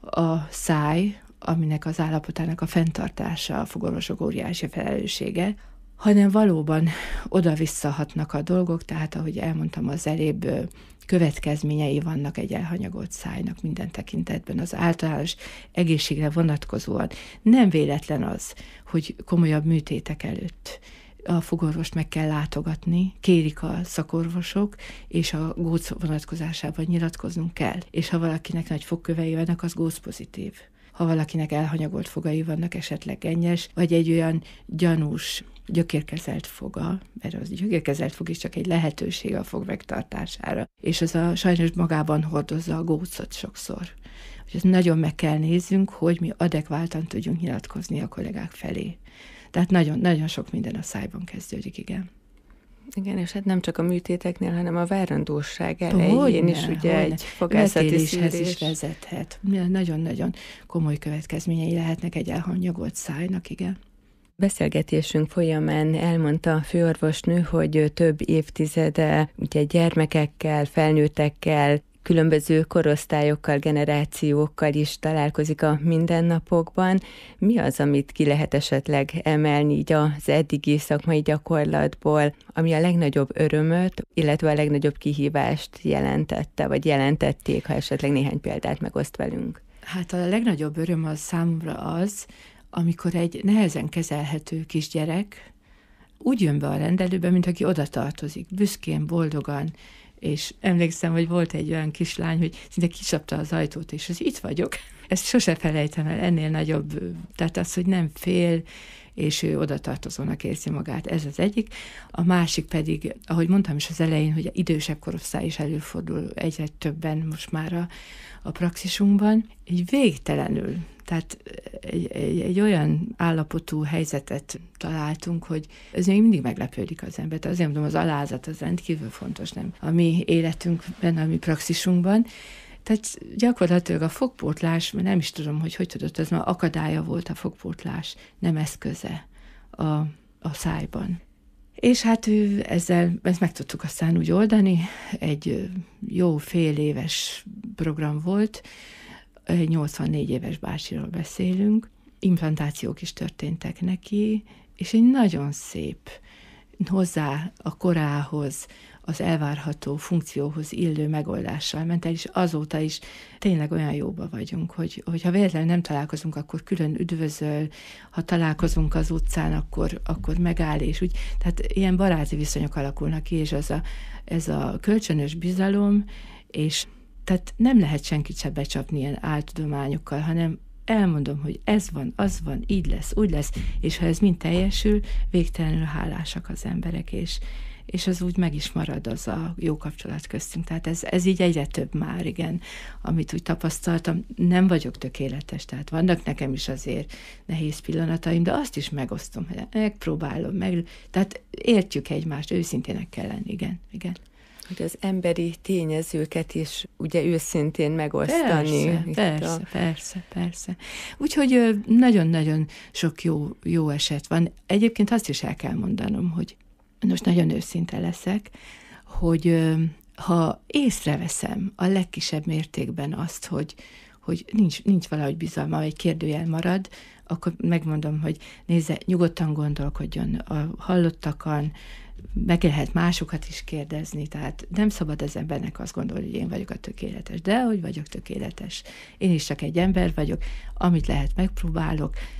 a száj, aminek az állapotának a fenntartása a fogorvosok óriási felelőssége, hanem valóban oda-visszahatnak a dolgok, tehát ahogy elmondtam, az elébb következményei vannak egy elhanyagolt szájnak minden tekintetben, az általános egészségre vonatkozóan. Nem véletlen az, hogy komolyabb műtétek előtt a fogorvost meg kell látogatni, kérik a szakorvosok, és a góc vonatkozásában nyilatkoznunk kell. És ha valakinek nagy fogkövei vannak, az góc pozitív. Ha valakinek elhanyagolt fogai vannak, esetleg gennyes, vagy egy olyan gyanús, gyökérkezelt foga, mert az gyökérkezelt fog is csak egy lehetőség a fog megtartására, és az a sajnos magában hordozza a gócot sokszor. Úgyhogy nagyon meg kell néznünk, hogy mi adekváltan tudjunk nyilatkozni a kollégák felé. Tehát nagyon, nagyon sok minden a szájban kezdődik, igen. Igen, és hát nem csak a műtéteknél, hanem a várandóság elején is ugye hogyne. egy fogászati szűrés is vezethet. Nagyon-nagyon komoly következményei lehetnek egy elhanyagolt szájnak, igen. Beszélgetésünk folyamán elmondta a főorvosnő, hogy több évtizede ugye gyermekekkel, felnőttekkel, különböző korosztályokkal, generációkkal is találkozik a mindennapokban. Mi az, amit ki lehet esetleg emelni így az eddigi szakmai gyakorlatból, ami a legnagyobb örömöt, illetve a legnagyobb kihívást jelentette, vagy jelentették, ha esetleg néhány példát megoszt velünk? Hát a legnagyobb öröm az számomra az, amikor egy nehezen kezelhető kisgyerek úgy jön be a rendelőbe, mint aki oda tartozik, büszkén, boldogan, és emlékszem, hogy volt egy olyan kislány, hogy szinte kicsapta az ajtót, és az itt vagyok. Ezt sose felejtem el, ennél nagyobb, tehát az, hogy nem fél, és ő oda tartozónak érzi magát. Ez az egyik. A másik pedig, ahogy mondtam is az elején, hogy idősebb korosztály is előfordul egyre többen most már a, a praxisunkban. Egy végtelenül, tehát egy, egy, egy olyan állapotú helyzetet találtunk, hogy ez még mindig meglepődik az ember. Tehát azért mondom, az alázat az rendkívül fontos, nem? A mi életünkben, a mi praxisunkban. Tehát gyakorlatilag a fogpótlás, mert nem is tudom, hogy hogy tudott, ez már akadálya volt a fogpótlás, nem eszköze a, a szájban. És hát ezzel ezt meg tudtuk aztán úgy oldani, egy jó fél éves program volt, egy nyolcvannégy éves bácsiról beszélünk, implantációk is történtek neki, és egy nagyon szép, hozzá a korához, az elvárható funkcióhoz illő megoldással ment el, és azóta is tényleg olyan jóba vagyunk, hogy, hogy ha véletlenül nem találkozunk, akkor külön üdvözöl, ha találkozunk az utcán, akkor, akkor megáll, és úgy, tehát ilyen baráti viszonyok alakulnak ki, és az a, ez a kölcsönös bizalom, és tehát nem lehet senkit se becsapni ilyen áltudományokkal, hanem elmondom, hogy ez van, az van, így lesz, úgy lesz, és ha ez mind teljesül, végtelenül hálásak az emberek, és, és az úgy meg is marad az a jó kapcsolat köztünk. Tehát ez, ez így egyre több már, igen, amit úgy tapasztaltam. Nem vagyok tökéletes, tehát vannak nekem is azért nehéz pillanataim, de azt is megosztom, hogy megpróbálom, meg, tehát értjük egymást, őszintének kell lenni, igen, igen. Hogy az emberi tényezőket is ugye őszintén megosztani. Persze, persze, a... persze, persze. Úgyhogy nagyon-nagyon sok jó, jó eset van. Egyébként azt is el kell mondanom, hogy most nagyon őszinte leszek, hogy ha észreveszem a legkisebb mértékben azt, hogy, hogy nincs, nincs valahogy bizalma, egy kérdőjel marad, akkor megmondom, hogy nézze, nyugodtan gondolkodjon a hallottakon, meg lehet másokat is kérdezni, tehát nem szabad az embernek azt gondolni, hogy én vagyok a tökéletes, de hogy vagyok tökéletes. Én is csak egy ember vagyok, amit lehet megpróbálok,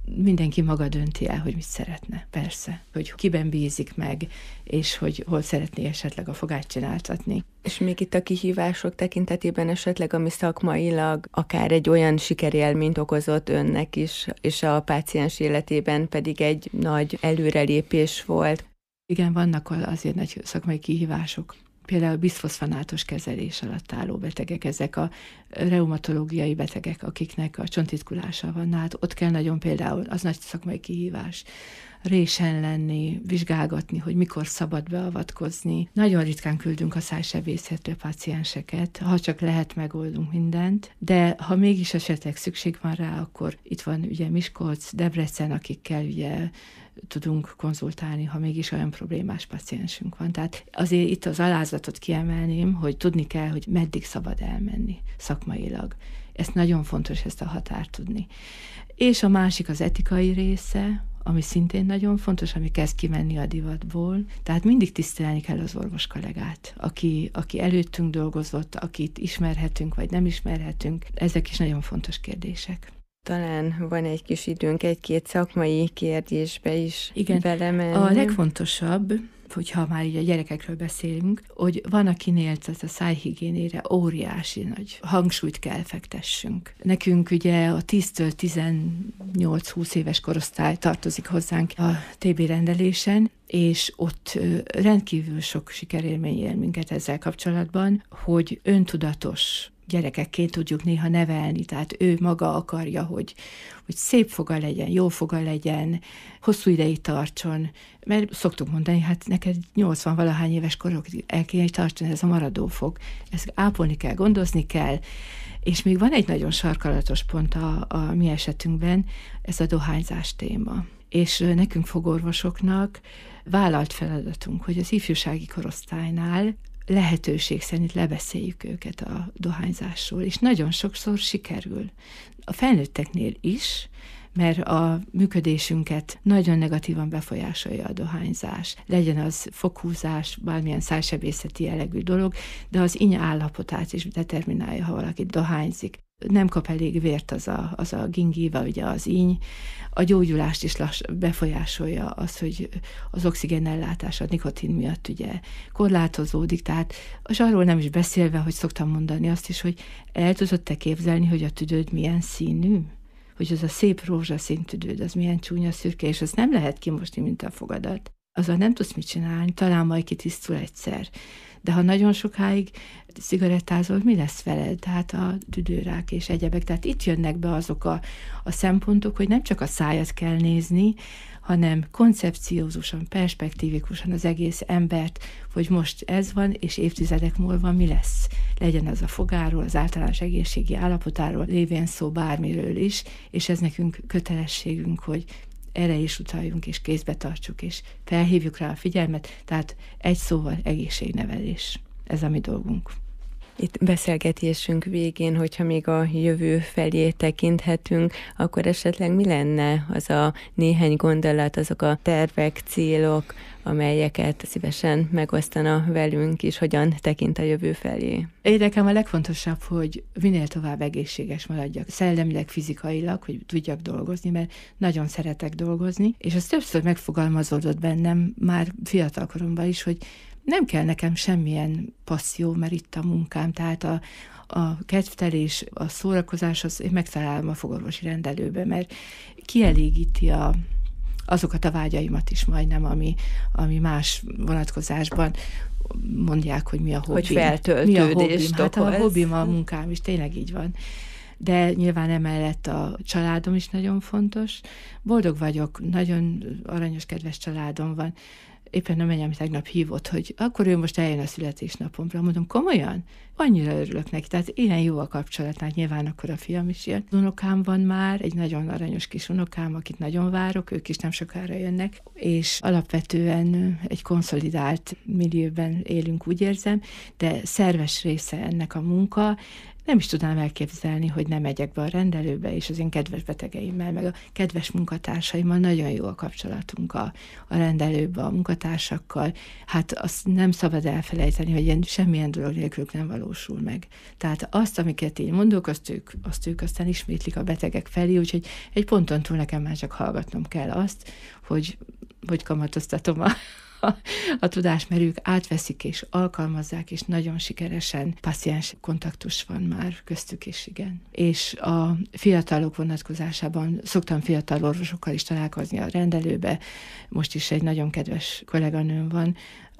mindenki maga dönti el, hogy mit szeretne, persze. Hogy kiben bízik meg, és hogy hol szeretné esetleg a fogát csináltatni. És még itt a kihívások tekintetében esetleg, ami szakmailag akár egy olyan sikerélményt okozott önnek is, és a páciens életében pedig egy nagy előrelépés volt. Igen, vannak azért nagy szakmai kihívások. Például a biszfoszfanátos kezelés alatt álló betegek, ezek a reumatológiai betegek, akiknek a csontritkulása van. Hát ott kell nagyon például, az nagy szakmai kihívás, résen lenni, vizsgálgatni, hogy mikor szabad beavatkozni. Nagyon ritkán küldünk a szájsebészetre pácienseket, ha csak lehet, megoldunk mindent, de ha mégis esetleg szükség van rá, akkor itt van ugye Miskolc, Debrecen, akikkel ugye tudunk konzultálni, ha mégis olyan problémás paciensünk van. Tehát azért itt az alázatot kiemelném, hogy tudni kell, hogy meddig szabad elmenni szakmailag. Ezt nagyon fontos, ezt a határt tudni. És a másik az etikai része, ami szintén nagyon fontos, ami kezd kimenni a divatból. Tehát mindig tisztelni kell az orvos kollégát, aki, aki előttünk dolgozott, akit ismerhetünk, vagy nem ismerhetünk. Ezek is nagyon fontos kérdések. Talán van egy kis időnk egy-két szakmai kérdésbe is Igen, belemenni. A legfontosabb, hogyha már így a gyerekekről beszélünk, hogy van, akinél ez a szájhigiénére óriási nagy hangsúlyt kell fektessünk. Nekünk ugye a tíztől tizennyolc-húsz éves korosztály tartozik hozzánk a té bé rendelésen, és ott rendkívül sok sikerélmény él minket ezzel kapcsolatban, hogy öntudatos gyerekekként tudjuk néha nevelni, tehát ő maga akarja, hogy, hogy szép foga legyen, jó foga legyen, hosszú ideig tartson, mert szoktuk mondani, hát neked nyolcvan valahány éves korokig el kéne tartani ez a maradó fog, ezt ápolni kell, gondozni kell, és még van egy nagyon sarkalatos pont a, a mi esetünkben, ez a dohányzás téma. És nekünk fogorvosoknak vállalt feladatunk, hogy az ifjúsági korosztálynál lehetőség szerint lebeszéljük őket a dohányzásról, és nagyon sokszor sikerül. A felnőtteknél is, mert a működésünket nagyon negatívan befolyásolja a dohányzás. Legyen az foghúzás, bármilyen szájsebészeti jellegű dolog, de az íny állapotát is determinálja, ha valaki dohányzik. Nem kap elég vért az a, az a gingiva, ugye az íny. A gyógyulást is lass, befolyásolja az, hogy az oxigénellátás a nikotin miatt ugye korlátozódik, tehát és arról nem is beszélve, hogy szoktam mondani azt is, hogy el tudod-te képzelni, hogy a tüdőd milyen színű? Hogy az a szép rózsaszín tüdőd, az milyen csúnya szürke, és azt nem lehet kimosni, mint a fogadat. Azzal nem tudsz mit csinálni, talán majd kitisztul egyszer. De ha nagyon sokáig cigarettázol, mi lesz veled? Tehát a tüdőrák és egyebek. Tehát itt jönnek be azok a, a szempontok, hogy nem csak a szájat kell nézni, hanem koncepciózusan, perspektívikusan az egész embert, hogy most ez van, és évtizedek múlva mi lesz. Legyen az a fogáról, az általános egészségi állapotáról, lévén szó bármiről is, és ez nekünk kötelességünk, hogy erre is utaljunk, és kézbe tartsuk, és felhívjuk rá a figyelmet, tehát egy szóval egészségnevelés. Ez a mi dolgunk. Itt beszélgetésünk végén, hogyha még a jövő felé tekinthetünk, akkor esetleg mi lenne az a néhány gondolat, azok a tervek, célok, amelyeket szívesen megosztana velünk is, hogyan tekint a jövő felé? Én nekem a legfontosabb, hogy minél tovább egészséges maradjak, szellemileg, fizikailag, hogy tudjak dolgozni, mert nagyon szeretek dolgozni, és ez többször megfogalmazódott bennem már fiatalkoromban is, hogy nem kell nekem semmilyen passzió, mert itt a munkám, tehát a, a kedvtelés, a szórakozás, az én megtalálom a fogorvosi rendelőbe, mert kielégíti a, azokat a vágyaimat is majdnem, ami, ami más vonatkozásban mondják, hogy mi a hobbim. Hogy feltöltődést mi a hobbim? Hát a okoz. hobbim a munkám is, tényleg így van. De nyilván emellett a családom is nagyon fontos. Boldog vagyok, nagyon aranyos, kedves családom van. Éppen a menyem tegnap hívott, hogy akkor ő most eljön a születésnapomra. Mondom, komolyan? Annyira örülök neki. Tehát ilyen jó a kapcsolatnál, nyilván akkor a fiam is jön. Unokám van már, egy nagyon aranyos kis unokám, akit nagyon várok, ők is nem sokára jönnek, és alapvetően egy konszolidált millióben élünk, úgy érzem, de szerves része ennek a munka. nem is tudnám elképzelni, hogy nem megyek be a rendelőbe, és az én kedves betegeimmel, meg a kedves munkatársaimmal nagyon jó a kapcsolatunk a, a rendelőbe, a munkatársakkal. Hát azt nem szabad elfelejteni, hogy ilyen semmilyen dolog nélkülük nem valósul meg. Tehát azt, amiket én mondok, azt ők, azt ők aztán ismétlik a betegek felé, úgyhogy egy ponton túl nekem már csak hallgatnom kell azt, hogy, hogy kamatoztatom a A, a tudást, mert ők átveszik és alkalmazzák, és nagyon sikeresen paciens kontaktus van már köztük is, igen. És a fiatalok vonatkozásában szoktam fiatal orvosokkal is találkozni a rendelőbe. Most is egy nagyon kedves kolléganőm van,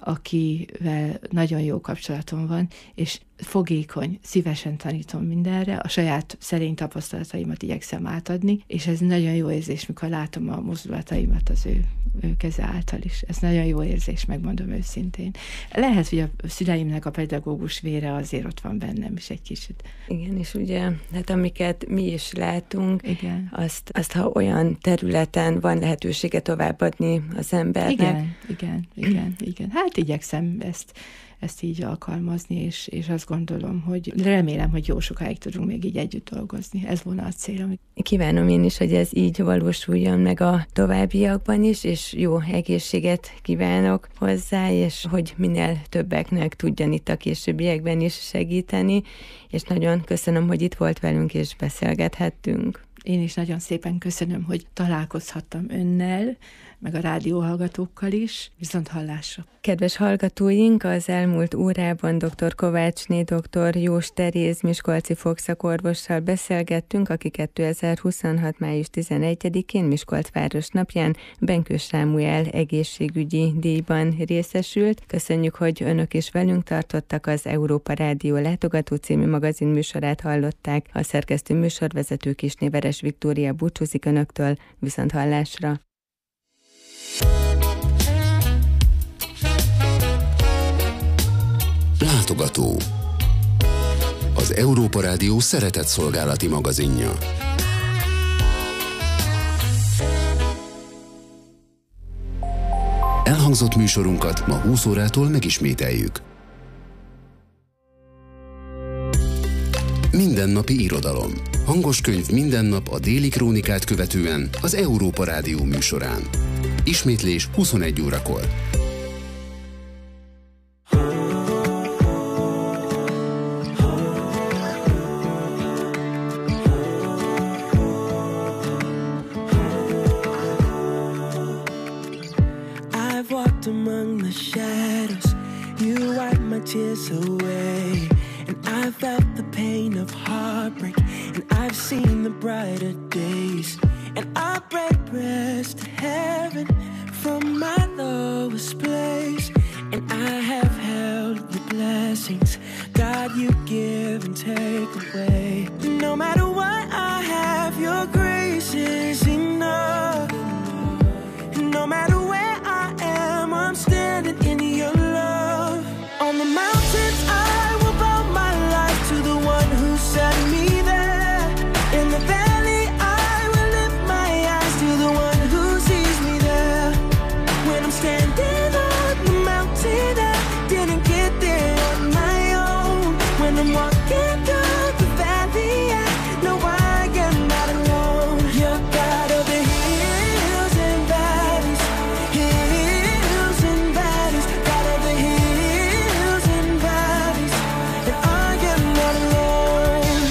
akivel nagyon jó kapcsolatom van, és fogékony, szívesen tanítom mindenre, a saját szerény tapasztalataimat igyekszem átadni, és ez nagyon jó érzés, mikor látom a mozdulataimat az ő, ő keze által is. Ez nagyon jó érzés, megmondom őszintén. Lehet, hogy a szüleimnek a pedagógus vére azért ott van bennem is egy kicsit. Igen, és ugye, hát amiket mi is látunk, Igen. Azt, azt ha olyan területen van lehetősége továbbadni az embernek. Igen, igen, igen, igen. Hát igyekszem ezt, ezt így alkalmazni, és, és azt gondolom, hogy remélem, hogy jó sokáig tudunk még így együtt dolgozni. Ez volna a célom. Kívánom én is, hogy ez így valósuljon meg a továbbiakban is, és jó egészséget kívánok hozzá, és hogy minél többeknek tudjan itt a későbbiekben is segíteni, és nagyon köszönöm, hogy itt volt velünk, és beszélgethettünk. Én is nagyon szépen köszönöm, hogy találkozhattam önnel, meg a rádióhallgatókkal is, viszont hallásra. Kedves hallgatóink, az elmúlt órában dr. Kovácsné dr. Jós Teréz miskolci fogszakorvossal beszélgettünk, aki kétezer-huszonhat. május tizenegyedikén Miskolc város napján Benkős Sámuel egészségügyi díjban részesült. Köszönjük, hogy önök is velünk tartottak, az Európa Rádió Látogató című magazin műsorát hallották. A szerkesztő műsorvezető Kisné Veres Viktória búcsúzik önöktől, viszont hallásra. Látogató. Az Európa Rádió szeretett szolgálati magazinja. Elhangzott műsorunkat ma húsz órától megismételjük. Mindennapi irodalom. Hangos könyv minden nap a Déli Krónikát követően az Európa Rádió műsorán. Ismétlés huszonegy órakor. I've walked among the shadows, you wiped my tears away, and I felt the pain of heartbreak, and I've seen the brighter days, and I pray prayers to heaven from my lowest place, and I have held your blessings, God, you give and take away. No matter what I have, your grace is enough. No matter where I am, I'm standing in your love. On the mountains I will bow my life to the one who set me there. In the valley I will lift my eyes to the one who sees me there. When I'm standing on the mountain, I didn't get there on my own. When I'm walking through the valley, I know I am not alone. You're God of the hills and valleys, hills and valleys, God of the hills and valleys, and I am not alone.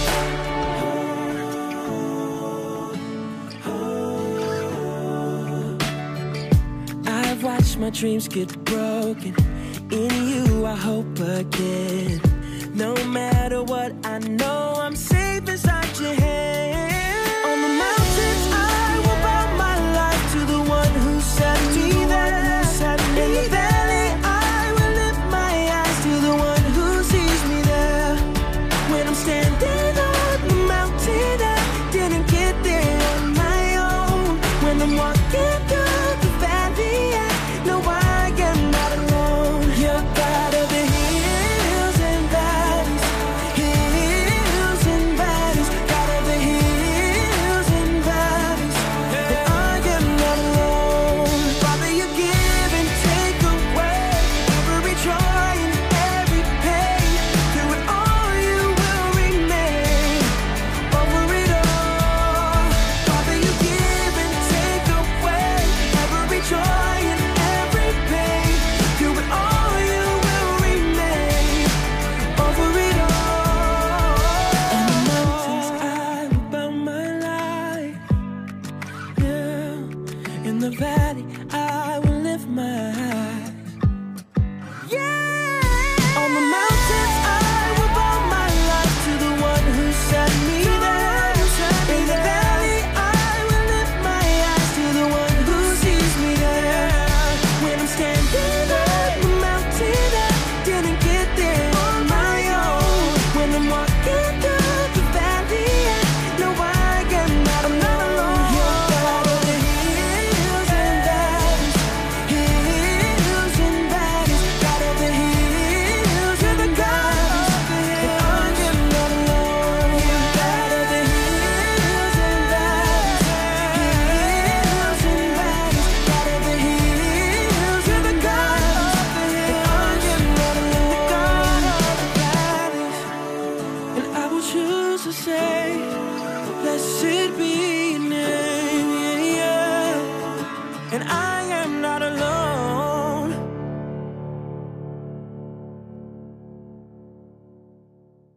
I've watched my dreams get broken. In you I hope again. No matter what, I know I'm safe inside your